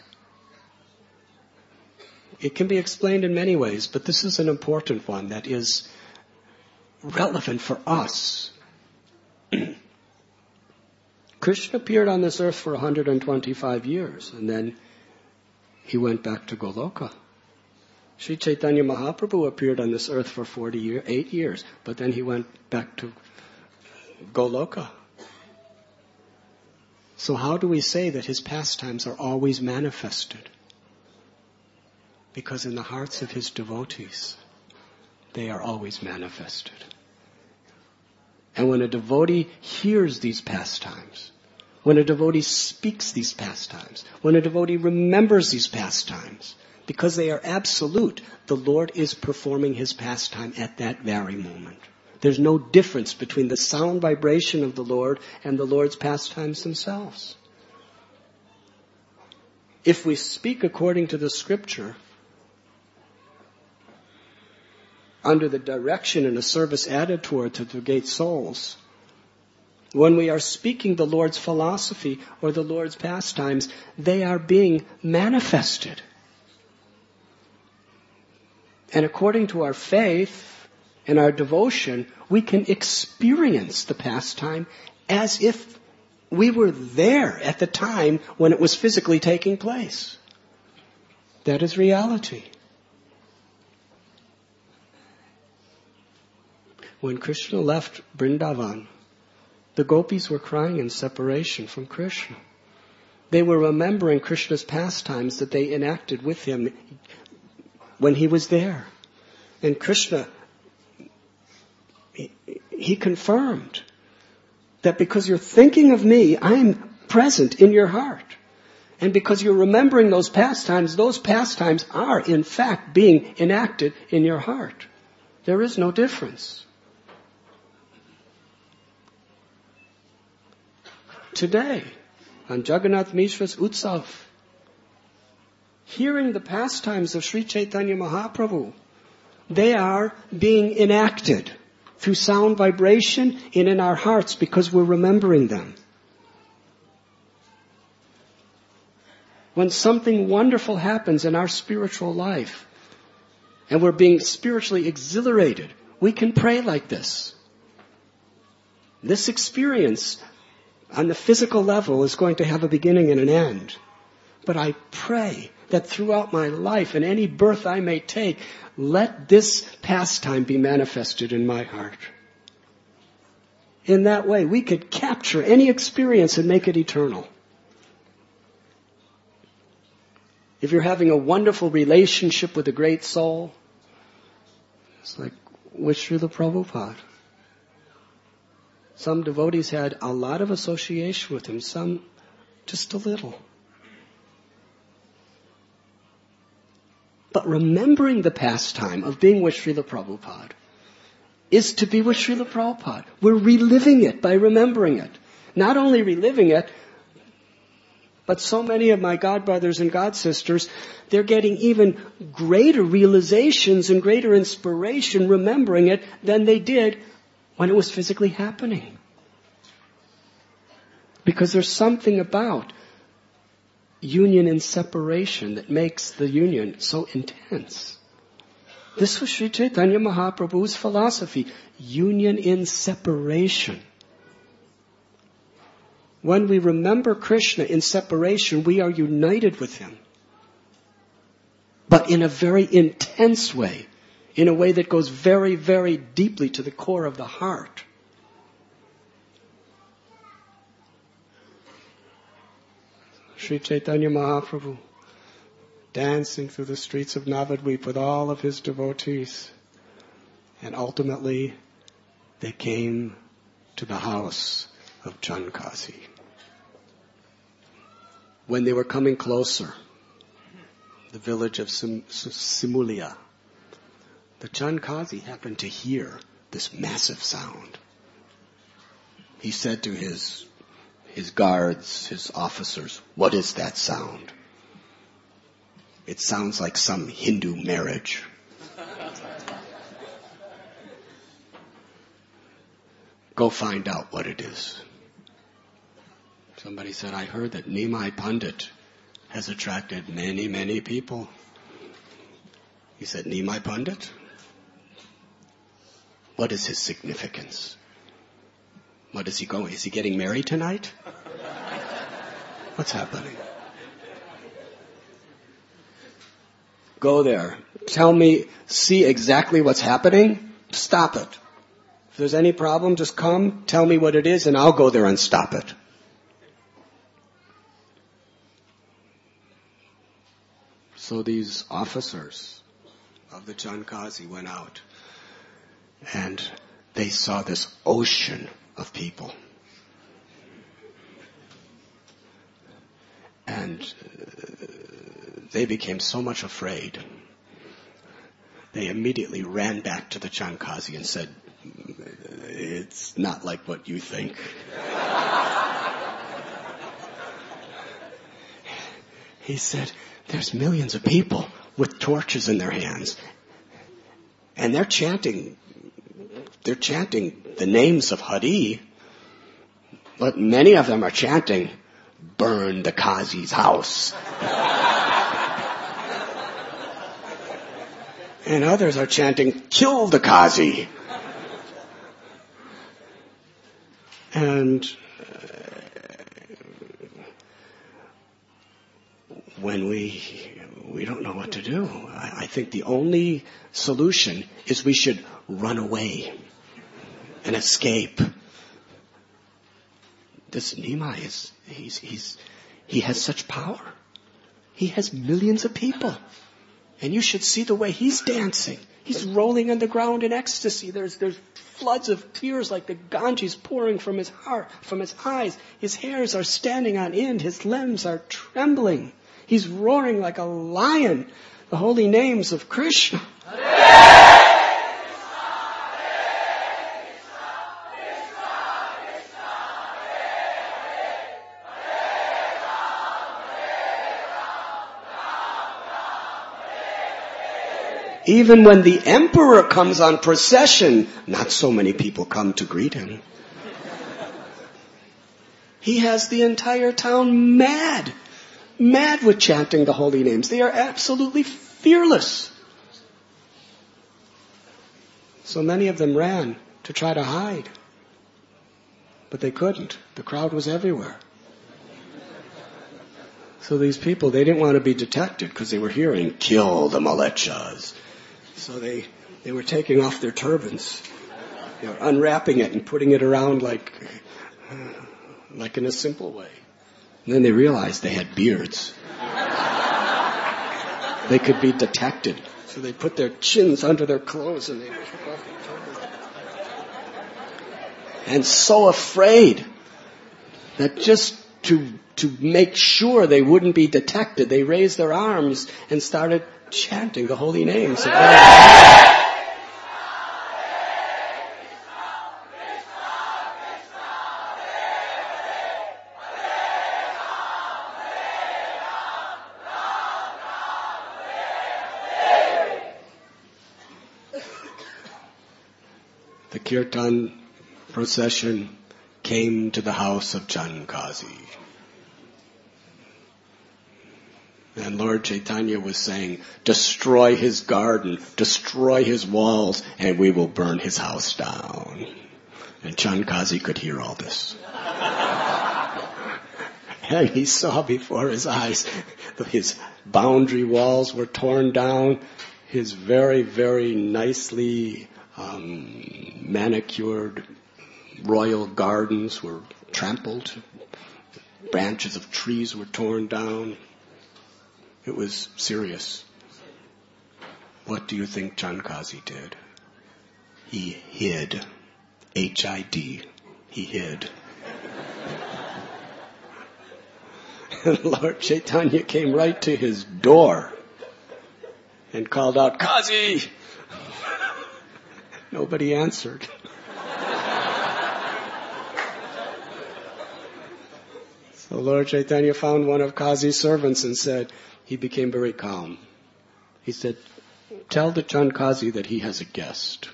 It can be explained in many ways, but this is an important one that is relevant for us. Krishna appeared on this earth for 125 years, and then he went back to Goloka. Sri Chaitanya Mahaprabhu appeared on this earth for 8 years, but then he went back to Goloka. So how do we say that his pastimes are always manifested? Because in the hearts of his devotees, they are always manifested. And when a devotee hears these pastimes, when a devotee speaks these pastimes, when a devotee remembers these pastimes, because they are absolute, the Lord is performing his pastime at that very moment. There's no difference between the sound vibration of the Lord and the Lord's pastimes themselves. If we speak according to the scripture, under the direction and a service added toward to the great souls, when we are speaking the Lord's philosophy or the Lord's pastimes, they are being manifested. And according to our faith and our devotion, we can experience the pastime as if we were there at the time when it was physically taking place. That is reality. When Krishna left Vrindavan, the gopis were crying in separation from Krishna. They were remembering Krishna's pastimes that they enacted with him when he was there. And Krishna, he confirmed that because you're thinking of me, I'm present in your heart. And because you're remembering those pastimes are in fact being enacted in your heart. There is no difference. Today, on Jagannath Mishra's Utsav, hearing the pastimes of Sri Chaitanya Mahaprabhu, they are being enacted through sound vibration and in our hearts because we're remembering them. When something wonderful happens in our spiritual life and we're being spiritually exhilarated, we can pray like this. This experience on the physical level is going to have a beginning and an end. But I pray that throughout my life and any birth I may take, let this pastime be manifested in my heart. In that way, we could capture any experience and make it eternal. If you're having a wonderful relationship with a great soul, it's like with Srila Prabhupada. Some devotees had a lot of association with him, some just a little. But remembering the pastime of being with Srila Prabhupada is to be with Srila Prabhupada. We're reliving it by remembering it. Not only reliving it, But so many of my God brothers and God sisters, they're getting even greater realizations and greater inspiration remembering it than they did when it was physically happening. Because there's something about union and separation that makes the union so intense. This was Sri Chaitanya Mahaprabhu's philosophy. Union in separation. When we remember Krishna in separation, we are united with Him. But in a very intense way. In a way that goes very, very deeply to the core of the heart. Sri Chaitanya Mahaprabhu dancing through the streets of Navadvip with all of his devotees. And ultimately, they came to the house of Jankasi. When they were coming closer, the village of Simulia, the Jankasi happened to hear this massive sound. He said to his guards, his officers, "What is that sound?" "It sounds like some Hindu marriage." "Go find out what it is." Somebody said, "I heard that Nimai Pandit has attracted many, many people." He said, "Nimai Pandit? What is his significance? What is he going? Is he getting married tonight? What's happening?" Go there. Tell me, see exactly what's happening. Stop it. If there's any problem, just come, tell me what it is, and I'll go there and stop it. So these officers of the Jankasi went out, and they saw this ocean of people. And they became so much afraid. They immediately ran back to the Jankasi and said, "It's not like what you think." He said, "There's millions of people with torches in their hands. And they're chanting the names of Hari. But many of them are chanting, 'Burn the Kazi's house.' And others are chanting, 'Kill the Kazi.' And when we don't know what to do, I think the only solution is we should run away and escape. This Nimai he has such power. He has millions of people. And you should see the way he's dancing. He's rolling on the ground in ecstasy. There's floods of tears like the Ganges pouring from his heart, from his eyes. His hairs are standing on end. His limbs are trembling. He's roaring like a lion. The holy names of Krishna. Even when the emperor comes on procession, not so many people come to greet him. He has the entire town mad with chanting the holy names. They are absolutely fearless. So many of them ran to try to hide. But they couldn't. The crowd was everywhere. So these people, they didn't want to be detected because they were hearing, "Kill the Malechas." So they were taking off their turbans. They were unwrapping it and putting it around like in a simple way. And then they realized they had beards. They could be detected. So they put their chins under their clothes and they took off their turbans. And so afraid that just to make sure they wouldn't be detected, they raised their arms and started chanting the holy names of God. kirtan procession came to the house of Chankazi. And Lord Chaitanya was saying, destroy his garden, destroy his walls, and we will burn his house down. And Chankazi could hear all this. And he saw before his eyes his boundary walls were torn down, his very, very nicely manicured royal gardens were trampled, branches of trees were torn down. It was serious. What do you think Chankazi did? He hid. H-I-D. He hid. And Lord Chaitanya came right to his door and called out, Kazi! Nobody answered. So Lord Chaitanya found one of Kazi's servants and said, he became very calm. He said, tell the Chankazi that he has a guest.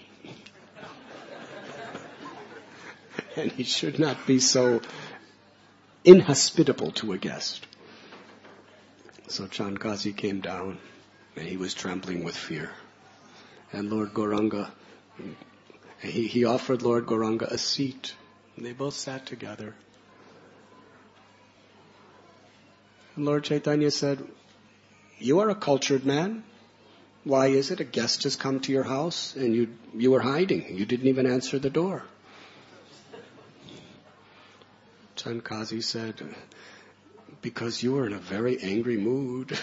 And he should not be so inhospitable to a guest. So Chankazi came down and he was trembling with fear. And Lord Gauranga, he offered Lord Gauranga a seat. And they both sat together. And Lord Chaitanya said, you are a cultured man. Why is it a guest has come to your house and you were hiding? You didn't even answer the door. Chankazi said, because you were in a very angry mood.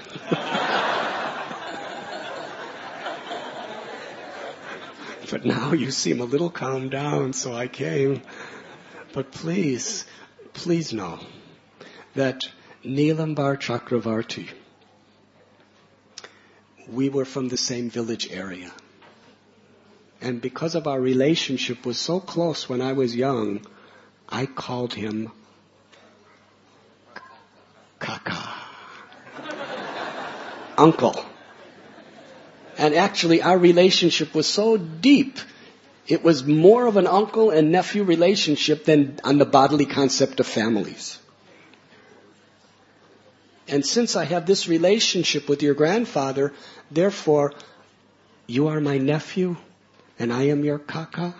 But now you seem a little calmed down, so I came. But please know that Nilambar Chakravarti, we were from the same village area. And because of our relationship was so close when I was young, I called him Kaka. Uncle. And actually our relationship was so deep, it was more of an uncle and nephew relationship than on the bodily concept of families. And since I have this relationship with your grandfather, therefore, you are my nephew and I am your Kaka.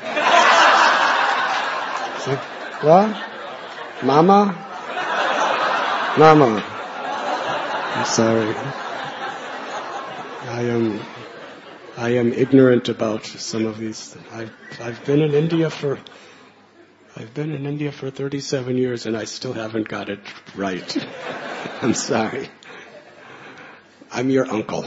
So, what? Mama? I'm sorry. I am ignorant about some of these. I've been in India for 37 years and I still haven't got it right. I'm sorry. I'm your uncle.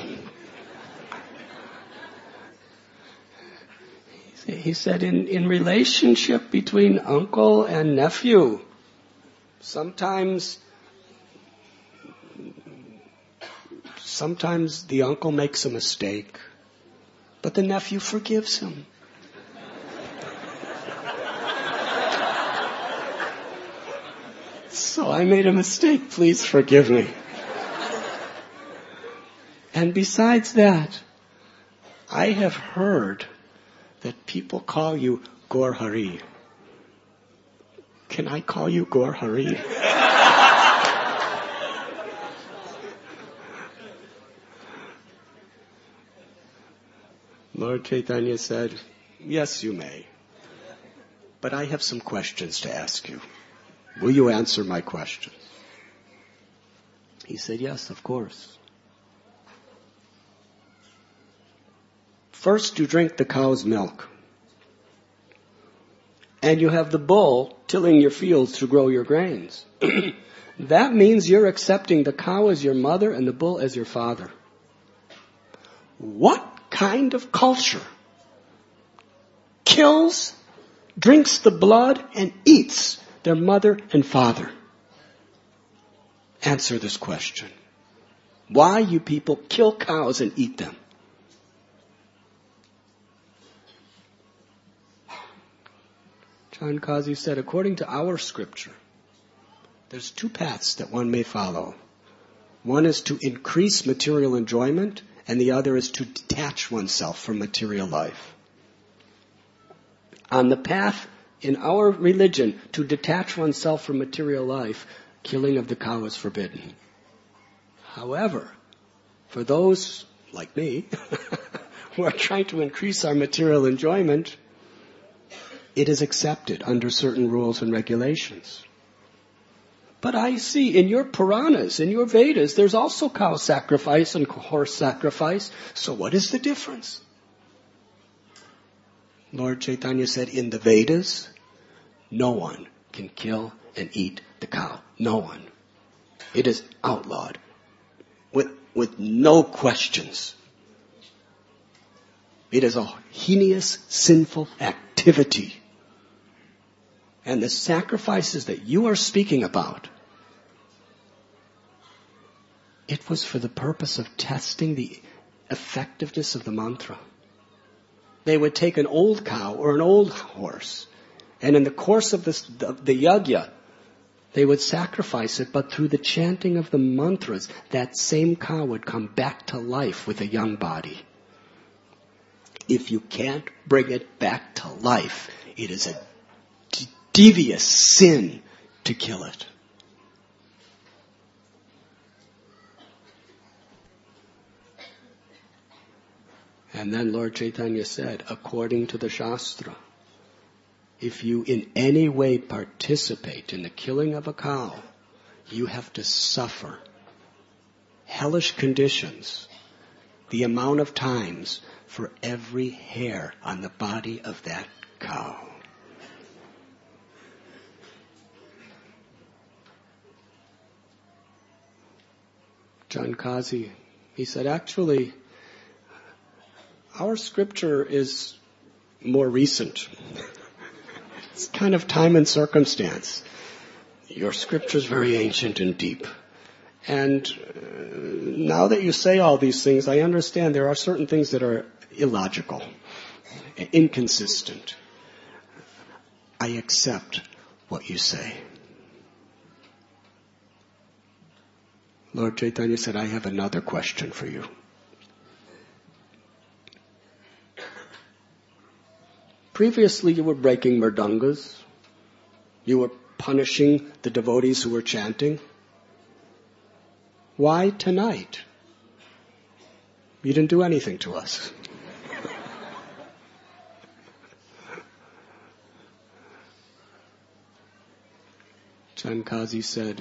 He said in relationship between uncle and nephew, sometimes the uncle makes a mistake, but the nephew forgives him. So I made a mistake, please forgive me. And besides that, I have heard that people call you Gaur Hari. Can I call you Gaur Hari? Lord Chaitanya said, yes, you may. But I have some questions to ask you. Will you answer my questions? He said, yes, of course. First, you drink the cow's milk. And you have the bull tilling your fields to grow your grains. That means you're accepting the cow as your mother and the bull as your father. What kind of culture kills, drinks the blood, and eats their mother and father? Answer this question. Why you people kill cows and eat them? Chankazi said, according to our scripture, there's two paths that one may follow. One is to increase material enjoyment, and the other is to detach oneself from material life. On the path in our religion to detach oneself from material life, killing of the cow is forbidden. However, for those like me who are trying to increase our material enjoyment, it is accepted under certain rules and regulations. But I see in your Puranas, in your Vedas, there's also cow sacrifice and horse sacrifice. So what is the difference? Lord Chaitanya said, in the Vedas, no one can kill and eat the cow. No one. It is outlawed. With no questions. It is a heinous, sinful activity. And the sacrifices that you are speaking about, it was for the purpose of testing the effectiveness of the mantra. They would take an old cow or an old horse, and in the course of the yajna, they would sacrifice it, but through the chanting of the mantras, that same cow would come back to life with a young body. If you can't bring it back to life, it is a devious sin to kill it. And then Lord Chaitanya said, according to the Shastra, if you in any way participate in the killing of a cow, you have to suffer hellish conditions, the amount of times for every hair on the body of that cow. John Kazi, he said, actually, our scripture is more recent. It's kind of time and circumstance. Your scripture is very ancient and deep. And now that you say all these things, I understand there are certain things that are illogical, inconsistent. I accept what you say. Lord Chaitanya said, I have another question for you. Previously you were breaking mridangas. You were punishing the devotees who were chanting. Why tonight? You didn't do anything to us. John Kazi said,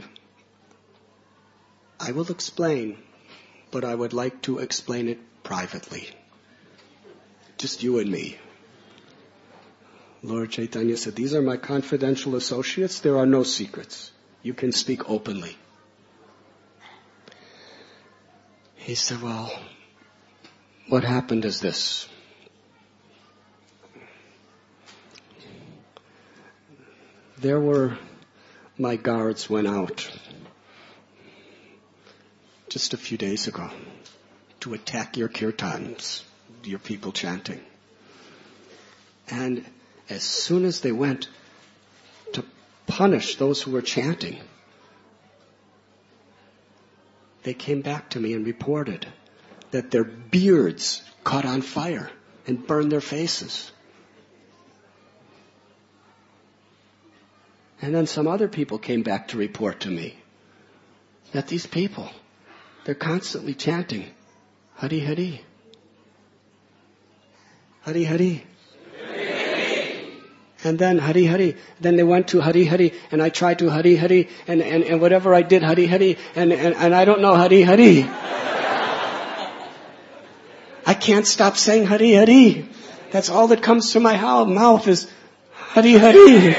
I will explain, but I would like to explain it privately. Just you and me. Lord Chaitanya said, these are my confidential associates. There are no secrets. You can speak openly. He said, well, what happened is this. My guards went out just a few days ago to attack your kirtans, your people chanting. And as soon as they went to punish those who were chanting, they came back to me and reported that their beards caught on fire and burned their faces. And then some other people came back to report to me that these people, they're constantly chanting, Hari Hari, Hari Hari. And then Hari Hari. Then they went to Hari Hari, and I tried to Hari Hari, and whatever I did Hari Hari, and I don't know Hari Hari. I can't stop saying Hari Hari. That's all that comes to my mouth is Hari Hari.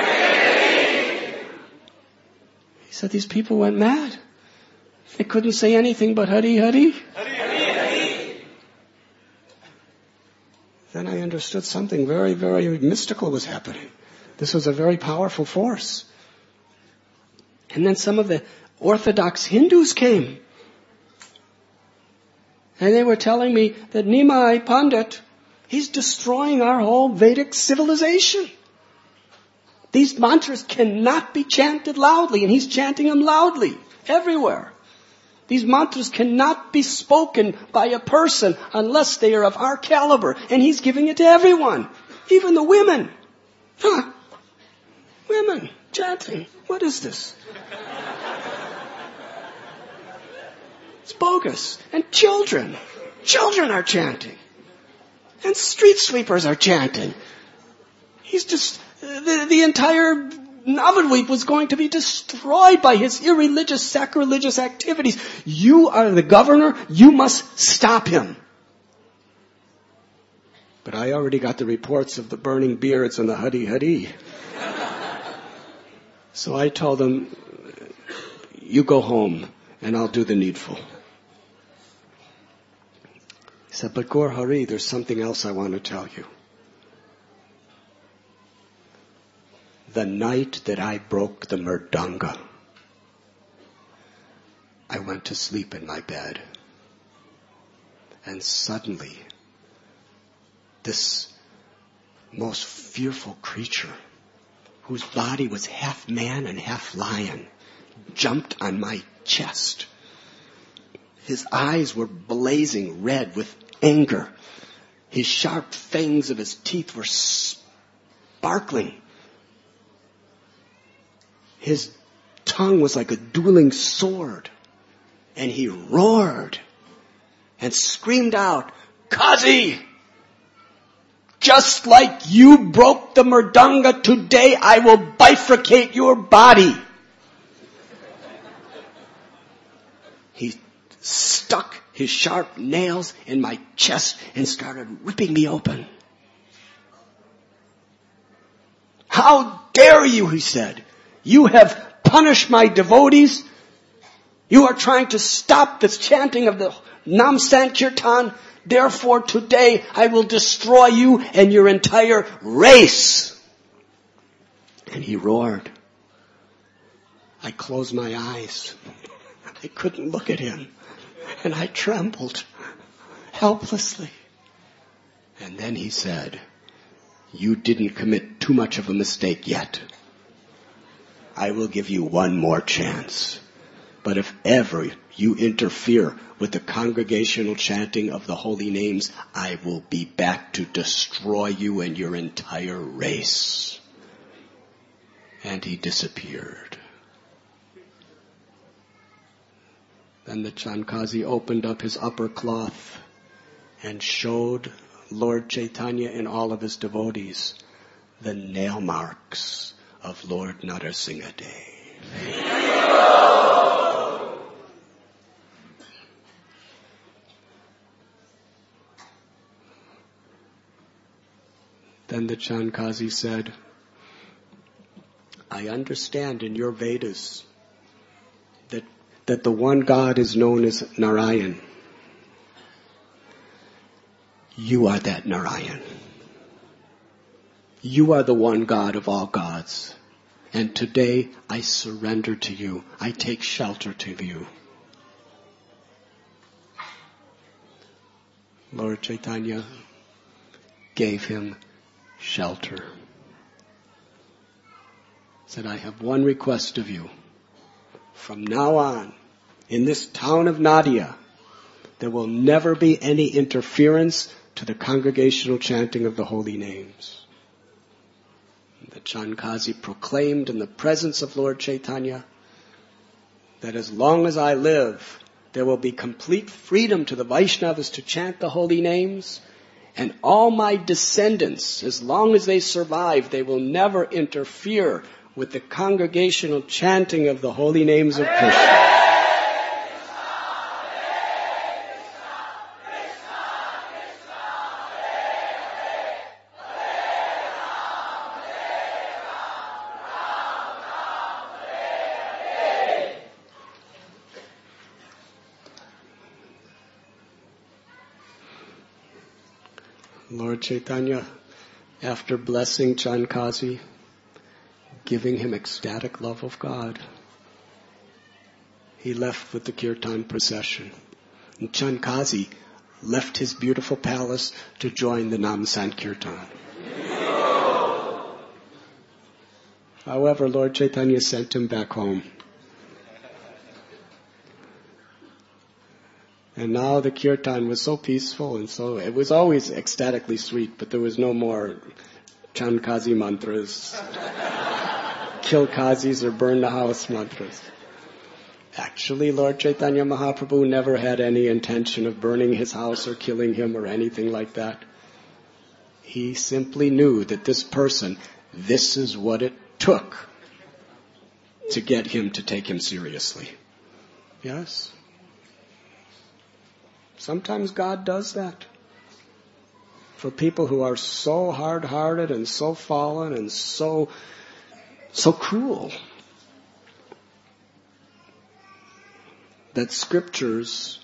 He said these people went mad. They couldn't say anything but Hari Hari. Then I understood something very, very mystical was happening. This was a very powerful force. And then some of the Orthodox Hindus came. And they were telling me that Nimai Pandit, he's destroying our whole Vedic civilization. These mantras cannot be chanted loudly, and he's chanting them loudly everywhere. These mantras cannot be spoken by a person unless they are of our caliber. And he's giving it to everyone, even the women. Huh? Women chanting. What is this? It's bogus. And children. Children are chanting. And street sweepers are chanting. He's just, the entire Navadvip was going to be destroyed by his irreligious, sacrilegious activities. You are the governor. You must stop him. But I already got the reports of the burning beards and the Hari. So I told them, you go home and I'll do the needful. He said, but Gaur Hari, there's something else I want to tell you. The night that I broke the mridanga, I went to sleep in my bed. And suddenly, this most fearful creature, whose body was half man and half lion, jumped on my chest. His eyes were blazing red with anger. His sharp fangs of his teeth were sparkling. His tongue was like a dueling sword. And he roared and screamed out, Kazi! Just like you broke the mridanga, today I will bifurcate your body. He stuck his sharp nails in my chest and started ripping me open. How dare you, he said. You have punished my devotees. You are trying to stop this chanting of the Nam Sankirtan. Therefore, today I will destroy you and your entire race. And he roared. I closed my eyes. I couldn't look at him. And I trembled helplessly. And then he said, you didn't commit too much of a mistake yet. I will give you one more chance. But if ever you interfere with the congregational chanting of the holy names, I will be back to destroy you and your entire race. And he disappeared. Then the Chankazi opened up his upper cloth and showed Lord Chaitanya and all of his devotees the nail marks of Lord Narasimha Dev. Then the Chankazi said, I understand in your Vedas that the one God is known as Narayan. You are that Narayan. You are the one God of all gods. And today I surrender to you. I take shelter to you. Lord Chaitanya gave him shelter. Said, I have one request of you. From now on, in this town of Nadia, there will never be any interference to the congregational chanting of the holy names. The Chankazi proclaimed in the presence of Lord Chaitanya that as long as I live, there will be complete freedom to the Vaishnavas to chant the holy names, and all my descendants, as long as they survive, they will never interfere with the congregational chanting of the holy names of Krishna. Lord Chaitanya, after blessing Chankazi, giving him ecstatic love of God, he left with the kirtan procession. And Chankazi left his beautiful palace to join the Nam Sankirtan. However, Lord Chaitanya sent him back home. And now the kirtan was so peaceful and so, it was always ecstatically sweet, but there was no more Chandkazi mantras, kill Kazis or burn the house mantras. Actually, Lord Chaitanya Mahaprabhu never had any intention of burning his house or killing him or anything like that. He simply knew that this person, this is what it took to get him to take him seriously. Yes? Sometimes God does that. For people who are so hard-hearted and so fallen and so cruel that scriptures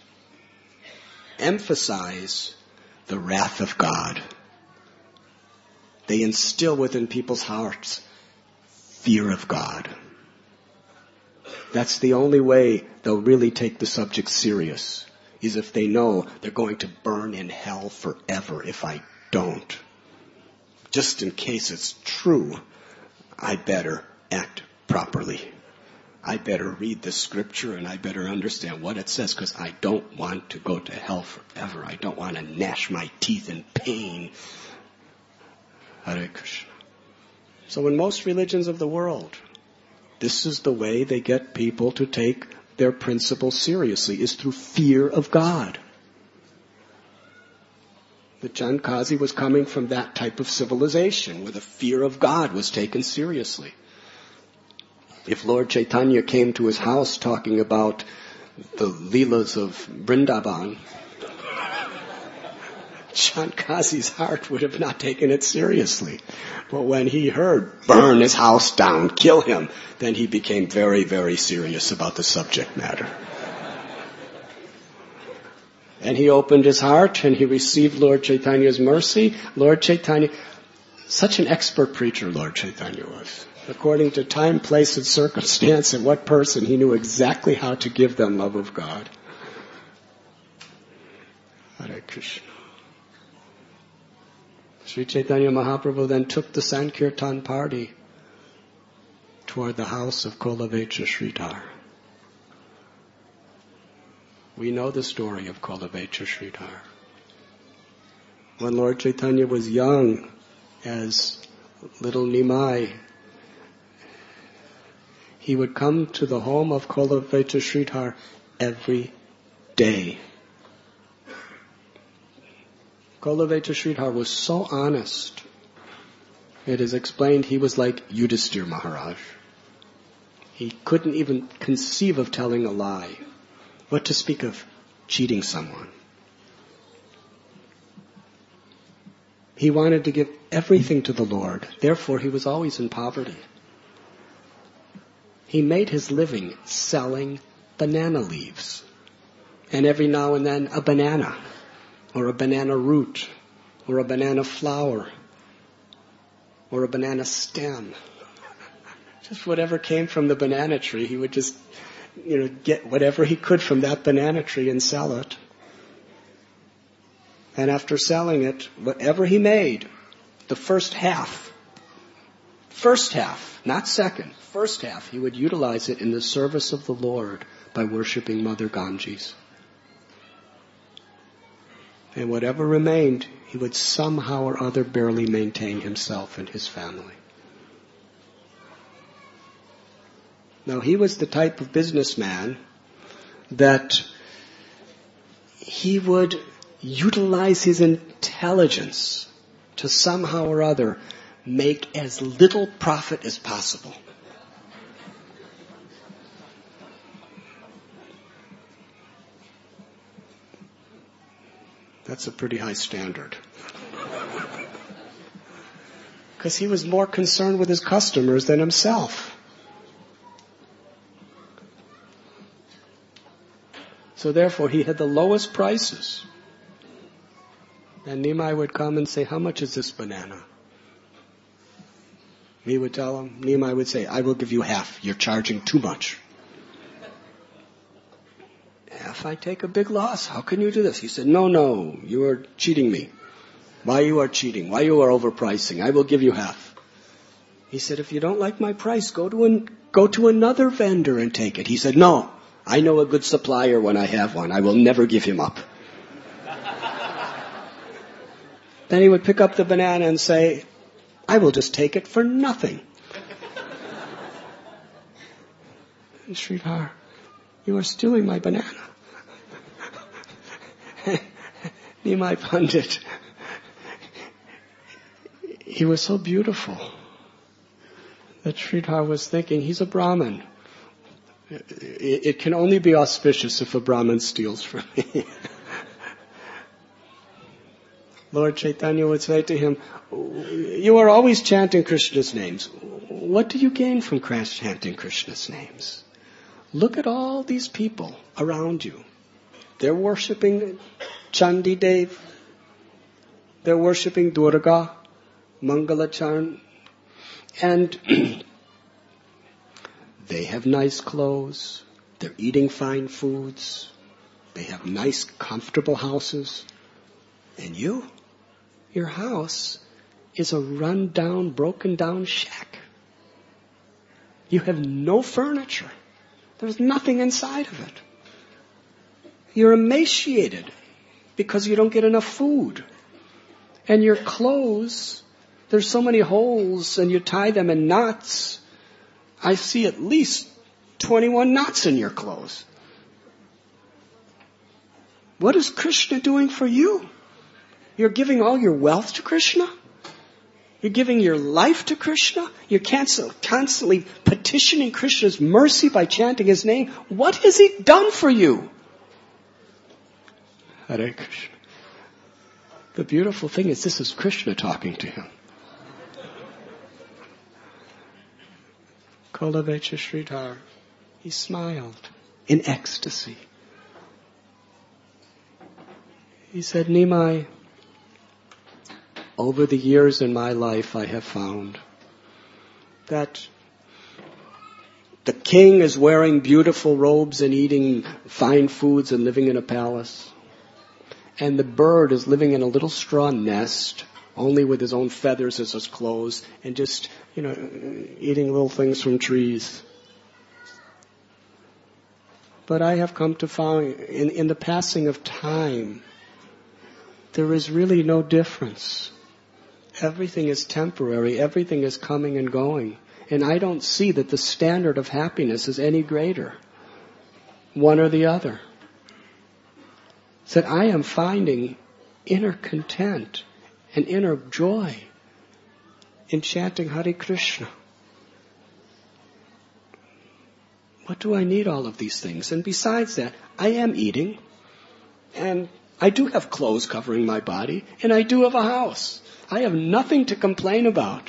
emphasize the wrath of God. They instill within people's hearts fear of God. That's the only way they'll really take the subject serious, is if they know they're going to burn in hell forever if I don't. Just in case it's true, I better act properly. I better read the scripture and I better understand what it says, because I don't want to go to hell forever. I don't want to gnash my teeth in pain. Hare Krishna. So in most religions of the world, this is the way they get people to take their principles seriously, is through fear of God. The Chandkazi was coming from that type of civilization where the fear of God was taken seriously. If Lord Chaitanya came to his house talking about the Leelas of Vrindavan, Chandkazi's heart would have not taken it seriously. But when he heard, burn his house down, kill him, then he became very, very serious about the subject matter. And he opened his heart and he received Lord Chaitanya's mercy. Lord Chaitanya, such an expert preacher Lord Chaitanya was. According to time, place, and circumstance, and what person, he knew exactly how to give them love of God. Hare Krishna. Sri Chaitanya Mahaprabhu then took the Sankirtan party toward the house of Kolavecha Sridhar. We know the story of Kolavecha Sridhar. When Lord Chaitanya was young, as little Nimai, he would come to the home of Kolavecha Sridhar every day. Kolavecha Sridhar was so honest. It is explained he was like Yudhisthira Maharaj. He couldn't even conceive of telling a lie. What to speak of cheating someone? He wanted to give everything to the Lord. Therefore, he was always in poverty. He made his living selling banana leaves. And every now and then a banana, or a banana root, or a banana flower, or a banana stem. Just whatever came from the banana tree, he would just, get whatever he could from that banana tree and sell it. And after selling it, whatever he made, the first half, not second, first half, he would utilize it in the service of the Lord by worshiping Mother Ganges. And whatever remained, he would somehow or other barely maintain himself and his family. Now, he was the type of businessman that he would utilize his intelligence to somehow or other make as little profit as possible. That's a pretty high standard. Because he was more concerned with his customers than himself. So therefore, he had the lowest prices. And Nimai would come and say, how much is this banana? He would tell him, Nimai would say, I will give you half. You're charging too much. If I take a big loss, how can you do this? He said, no, you are cheating me. Why you are cheating? Why you are overpricing? I will give you half. He said, if you don't like my price, go to another vendor and take it. He said, no, I know a good supplier when I have one. I will never give him up. Then he would pick up the banana and say, I will just take it for nothing. And Sridhar, you are stealing my banana. Nimai Pandit, he was so beautiful that Sridhar was thinking, he's a Brahmin. It can only be auspicious if a Brahmin steals from me. Lord Chaitanya would say to him, you are always chanting Krishna's names. What do you gain from chanting Krishna's names? Look at all these people around you. They're worshipping Chandi Dev. They're worshipping Durga, Mangalacharn. And they have nice clothes. They're eating fine foods. They have nice, comfortable houses. And you? Your house is a run-down, broken-down shack. You have no furniture. There's nothing inside of it. You're emaciated because you don't get enough food. And your clothes, there's so many holes and you tie them in knots. I see at least 21 knots in your clothes. What is Krishna doing for you? You're giving all your wealth to Krishna? You're giving your life to Krishna? You're constantly petitioning Krishna's mercy by chanting His name? What has He done for you? Hare Krishna. The beautiful thing is this is Krishna talking to him. Kolavecha Sridhar, he smiled in ecstasy. He said, Nimai, over the years in my life I have found that the king is wearing beautiful robes and eating fine foods and living in a palace. And the bird is living in a little straw nest, only with his own feathers as his clothes, and just, eating little things from trees. But I have come to find, in the passing of time, there is really no difference. Everything is temporary. Everything is coming and going. And I don't see that the standard of happiness is any greater, one or the other. That I am finding inner content and inner joy in chanting Hare Krishna. What do I need all of these things? And besides that, I am eating, and I do have clothes covering my body, and I do have a house. I have nothing to complain about.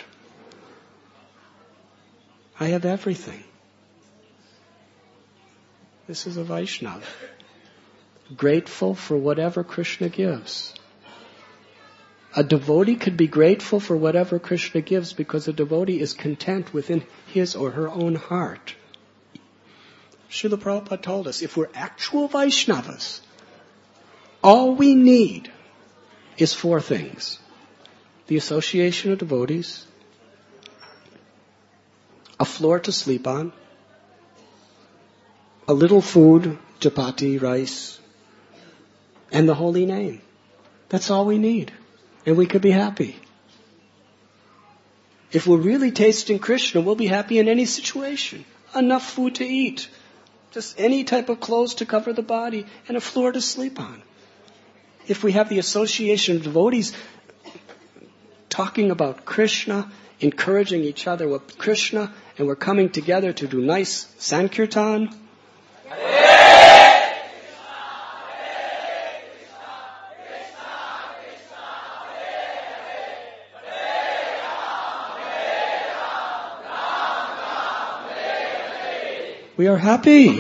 I have everything. This is a Vaishnava. Grateful for whatever Krishna gives. A devotee could be grateful for whatever Krishna gives because a devotee is content within his or her own heart. Srila Prabhupada told us, if we're actual Vaishnavas, all we need is 4 things. The association of devotees, a floor to sleep on, a little food, chapati, rice, and the holy name. That's all we need. And we could be happy. If we're really tasting Krishna, we'll be happy in any situation. Enough food to eat. Just any type of clothes to cover the body and a floor to sleep on. If we have the association of devotees talking about Krishna, encouraging each other with Krishna, and we're coming together to do nice Sankirtan. We are happy.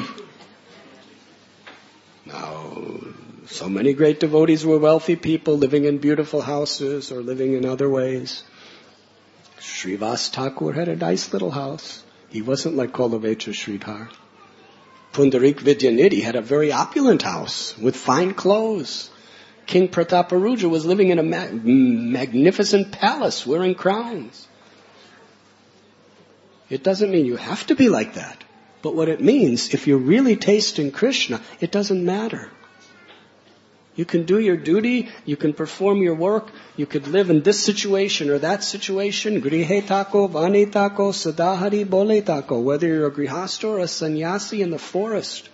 Now, so many great devotees were wealthy people living in beautiful houses or living in other ways. Srivas Thakur had a nice little house. He wasn't like Kolavecha Sridhar. Pundarik Vidyanidhi had a very opulent house with fine clothes. King Prataparuja was living in a magnificent palace wearing crowns. It doesn't mean you have to be like that. But what it means, if you're really tasting Krishna, it doesn't matter. You can do your duty, you can perform your work, you could live in this situation or that situation, grihe tako, vani tako, sadahari bole tako, whether you're a grihasta or a sannyasi in the forest.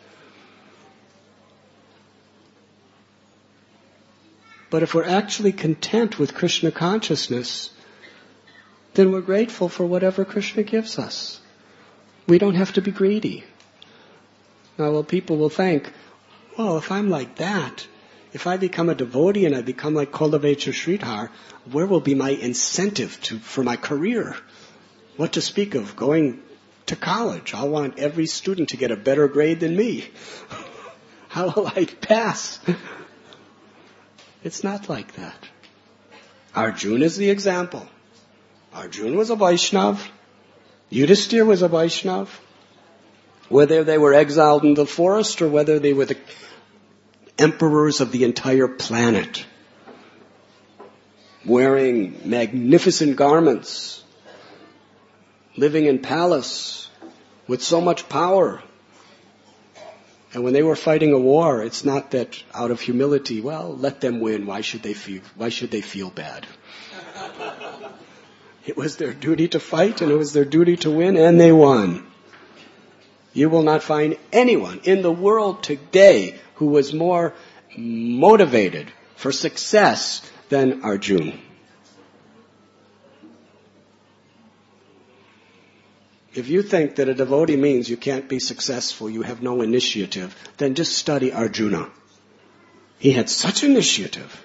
But if we're actually content with Krishna consciousness, then we're grateful for whatever Krishna gives us. We don't have to be greedy. Now, well, people will think, well, if I'm like that, if I become a devotee and I become like Kolavecha Sridhar, where will be my incentive for my career? What to speak of going to college? I'll want every student to get a better grade than me. How will I pass? It's not like that. Arjuna is the example. Arjuna was a Vaishnav. Yudhisthira was a Vaishnav. Whether they were exiled in the forest or whether they were the emperors of the entire planet, wearing magnificent garments, living in palace with so much power. And when they were fighting a war, it's not that out of humility, well, let them win. Why should they feel bad? It was their duty to fight and it was their duty to win, and they won. You will not find anyone in the world today who was more motivated for success than Arjuna. If you think that a devotee means you can't be successful, you have no initiative, then just study Arjuna. He had such initiative.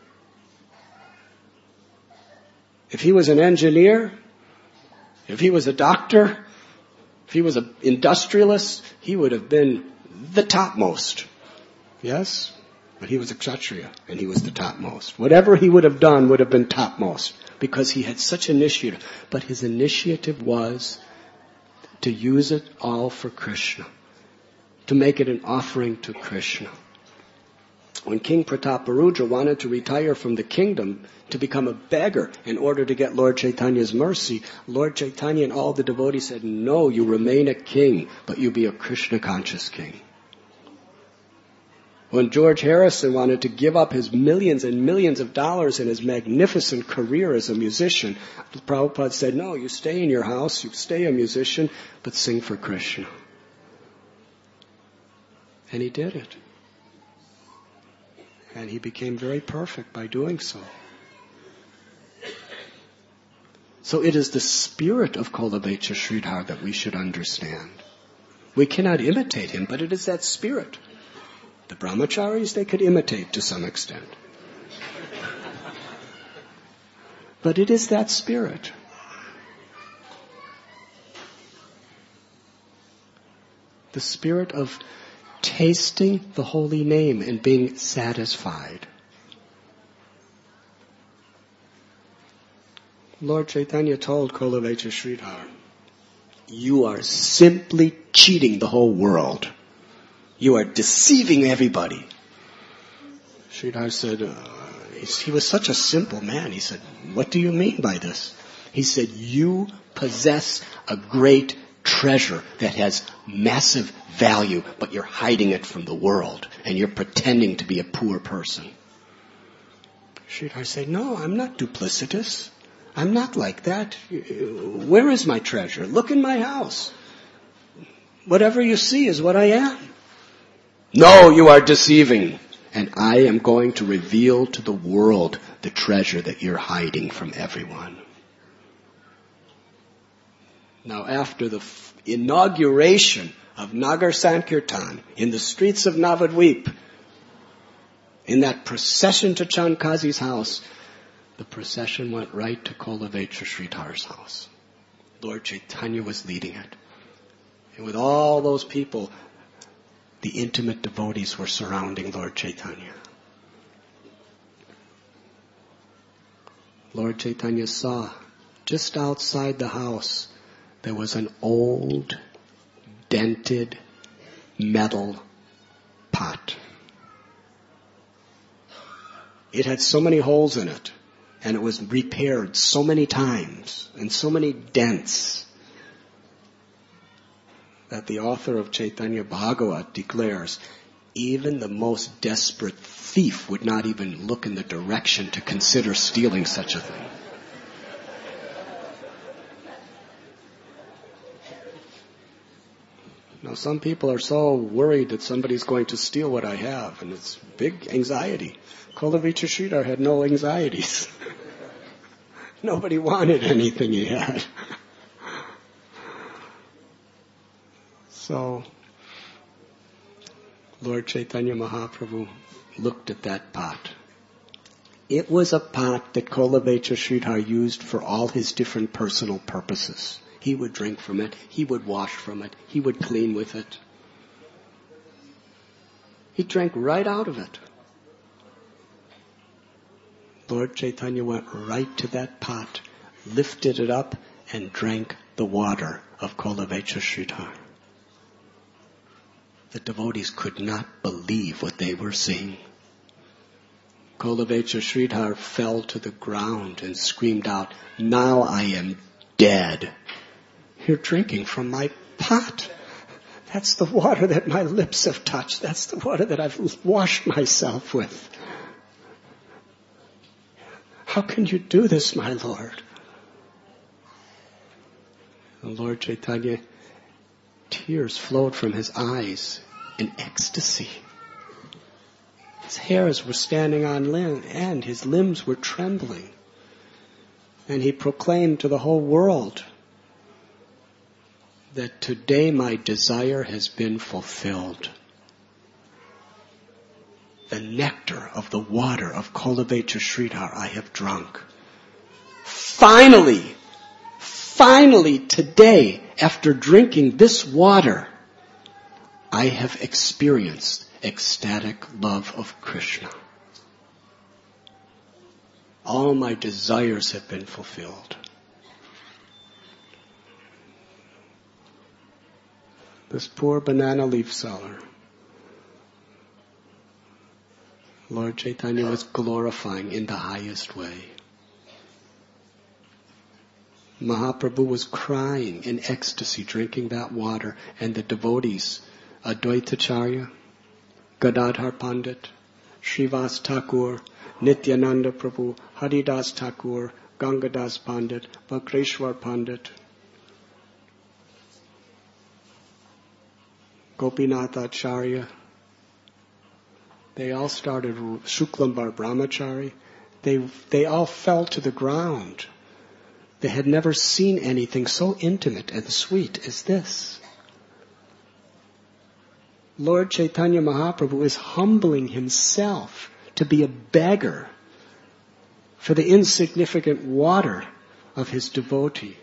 If he was an engineer, if he was a doctor, if he was an industrialist, he would have been the topmost. Yes? But he was a Kshatriya, and he was the topmost. Whatever he would have done would have been topmost, because he had such initiative. But his initiative was to use it all for Krishna, to make it an offering to Krishna. When King Prataparudra wanted to retire from the kingdom to become a beggar in order to get Lord Chaitanya's mercy, Lord Chaitanya and all the devotees said, no, you remain a king, but you be a Krishna-conscious king. When George Harrison wanted to give up his millions and millions of dollars and his magnificent career as a musician, Prabhupada said, no, you stay in your house, you stay a musician, but sing for Krishna. And he did it. And he became very perfect by doing so. So it is the spirit of Kolavecha Sridhar that we should understand. We cannot imitate him, but it is that spirit. The brahmacharis, they could imitate to some extent. But it is that spirit. The spirit of tasting the holy name and being satisfied. Lord Chaitanya told Kolavecha Sridhar, you are simply cheating the whole world. You are deceiving everybody. Sridhar said, he was such a simple man. He said, what do you mean by this? He said, you possess a great treasure that has massive value, but you're hiding it from the world, and you're pretending to be a poor person. Sridhar said, no, I'm not duplicitous. I'm not like that. Where is my treasure? Look in my house. Whatever you see is what I am. No, you are deceiving. And I am going to reveal to the world the treasure that you're hiding from everyone. Now, after the inauguration of Nagar Sankirtan in the streets of Navadvip, in that procession to Chankazi's house, the procession went right to Kolavecha Sridhar's house. Lord Chaitanya was leading it. And with all those people, the intimate devotees were surrounding Lord Chaitanya. Lord Chaitanya saw, just outside the house, there was an old, dented, metal pot. It had so many holes in it, and it was repaired so many times, and so many dents, that the author of Chaitanya Bhagavat declares, even the most desperate thief would not even look in the direction to consider stealing such a thing. Now, some people are so worried that somebody's going to steal what I have, and it's big anxiety. Kolavecha Sridhar had no anxieties. Nobody wanted anything he had. So, Lord Chaitanya Mahaprabhu looked at that pot. It was a pot that Kolavecha Sridhar used for all his different personal purposes. He would drink from it, he would wash from it, he would clean with it. He drank right out of it. Lord Chaitanya went right to that pot, lifted it up, and drank the water of Kolavecha Sridhar. The devotees could not believe what they were seeing. Kolavecha Sridhar fell to the ground and screamed out, "Now I am dead. You're drinking from my pot. That's the water that my lips have touched. That's the water that I've washed myself with. How can you do this, my Lord?" The Lord Chaitanya, tears flowed from his eyes in ecstasy. His hairs were standing on end, his limbs were trembling. And he proclaimed to the whole world that today my desire has been fulfilled. The nectar of the water of Kolavecha Sridhar I have drunk. Finally, today, after drinking this water, I have experienced ecstatic love of Krishna. All my desires have been fulfilled. This poor banana leaf seller, Lord Chaitanya was glorifying in the highest way. Mahaprabhu was crying in ecstasy drinking that water, and the devotees, Advaitacharya, Gadadhar Pandit, Srivas Thakur, Nityananda Prabhu, Haridas Thakur, Gangadas Pandit, Bakreshwar Pandit, Gopinath Acharya, they all started, Shuklambar Brahmachari, they all fell to the ground. They had never seen anything so intimate and sweet as this. Lord Chaitanya Mahaprabhu is humbling himself to be a beggar for the insignificant water of his devotee.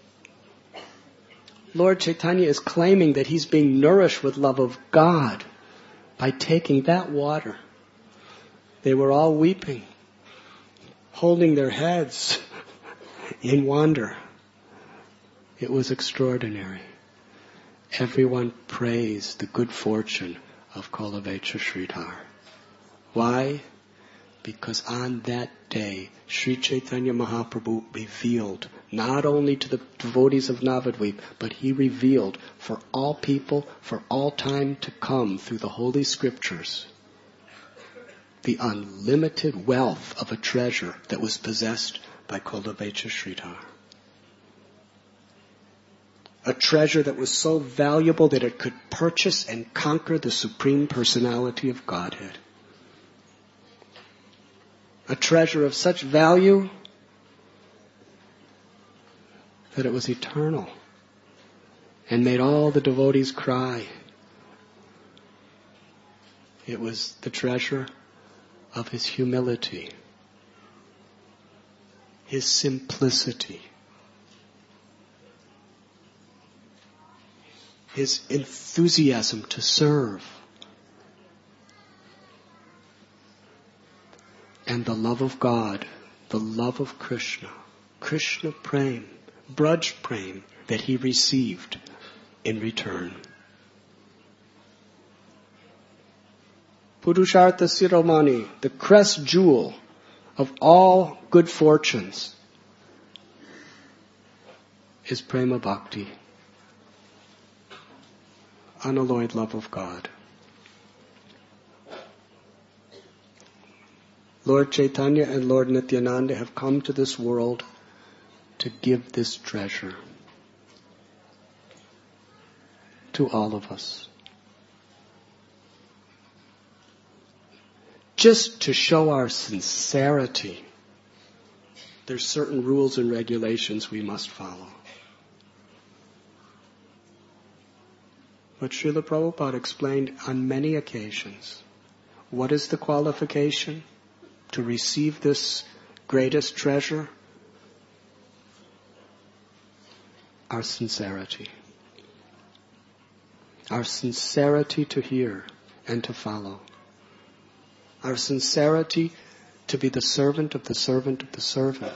Lord Chaitanya is claiming that he's being nourished with love of God by taking that water. They were all weeping, holding their heads in wonder. It was extraordinary. Everyone praised the good fortune of Kolavecha Sridhar. Why? Because on that day, Sri Chaitanya Mahaprabhu revealed not only to the devotees of Navadvip, but he revealed for all people, for all time to come through the Holy Scriptures, the unlimited wealth of a treasure that was possessed by Kolavecha Sridhar. A treasure that was so valuable that it could purchase and conquer the Supreme Personality of Godhead. A treasure of such value that it was eternal and made all the devotees cry. It was the treasure of his humility, his simplicity, his enthusiasm to serve, and the love of God, the love of Krishna, Krishna Prem, Braj Prem, that he received in return. Purushartha Siromani, the crest jewel of all good fortunes, is Prema Bhakti, unalloyed love of God. Lord Chaitanya and Lord Nityananda have come to this world to give this treasure to all of us. Just to show our sincerity, there's certain rules and regulations we must follow. But Srila Prabhupada explained on many occasions, what is the qualification to receive this greatest treasure? Our sincerity. Our sincerity to hear and to follow. Our sincerity to be the servant of the servant of the servant.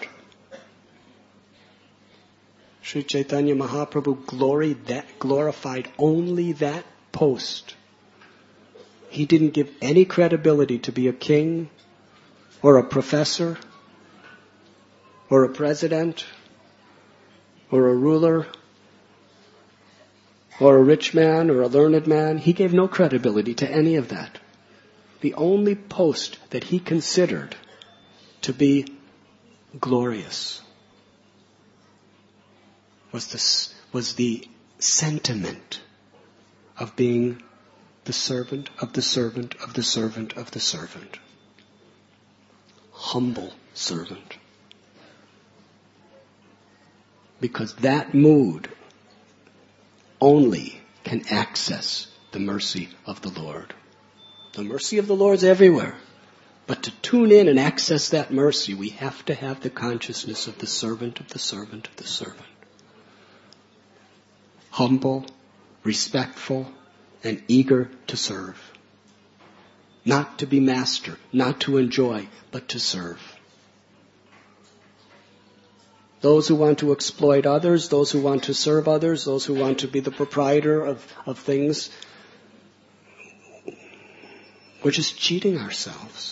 Sri Chaitanya Mahaprabhu glorified only that post. He didn't give any credibility to be a king or a professor or a president or a ruler or a rich man or a learned man. He gave no credibility to any of that. The only post that he considered to be glorious was the sentiment of being the servant of the servant of the servant of the servant. Humble servant. Because that mood only can access the mercy of the Lord. The mercy of the Lord is everywhere. But to tune in and access that mercy, we have to have the consciousness of the servant of the servant of the servant. Humble, respectful, and eager to serve. Not to be master, not to enjoy, but to serve. Those who want to exploit others, those who want to serve others, those who want to be the proprietor of things, we're just cheating ourselves.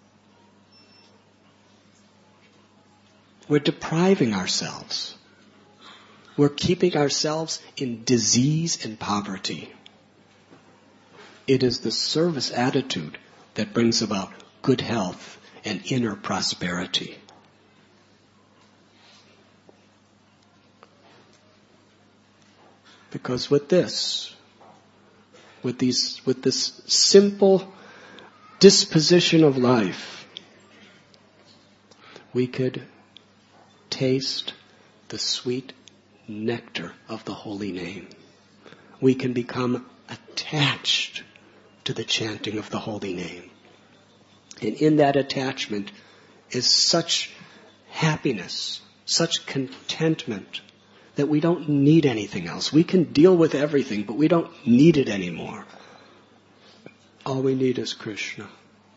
We're depriving ourselves. We're keeping ourselves in disease and poverty. It is the service attitude that brings about good health and inner prosperity. Because with this simple disposition of life, we could taste the sweet nectar of the holy name. We can become attached to the chanting of the holy name. And in that attachment is such happiness, such contentment, that we don't need anything else. We can deal with everything, but we don't need it anymore. All we need is Krishna.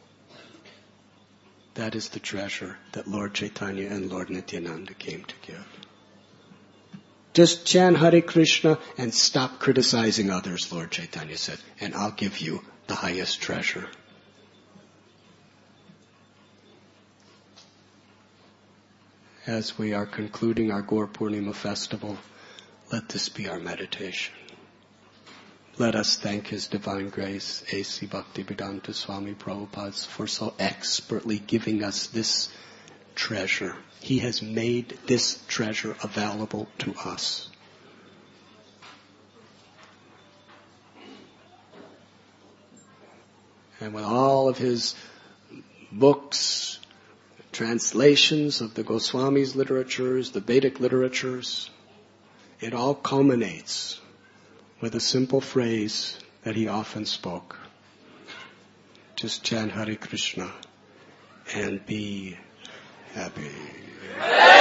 That is the treasure that Lord Chaitanya and Lord Nityananda came to give. Just chant Hare Krishna and stop criticizing others, Lord Chaitanya said, and I'll give you the highest treasure. As we are concluding our Gaur Purnima festival, let this be our meditation. Let us thank His Divine Grace, A.C. Bhaktivedanta Swami Prabhupada, for so expertly giving us this treasure. He has made this treasure available to us. And with all of his books, translations of the Goswami's literatures, the Vedic literatures, it all culminates with a simple phrase that he often spoke. Just chant Hare Krishna and be happy.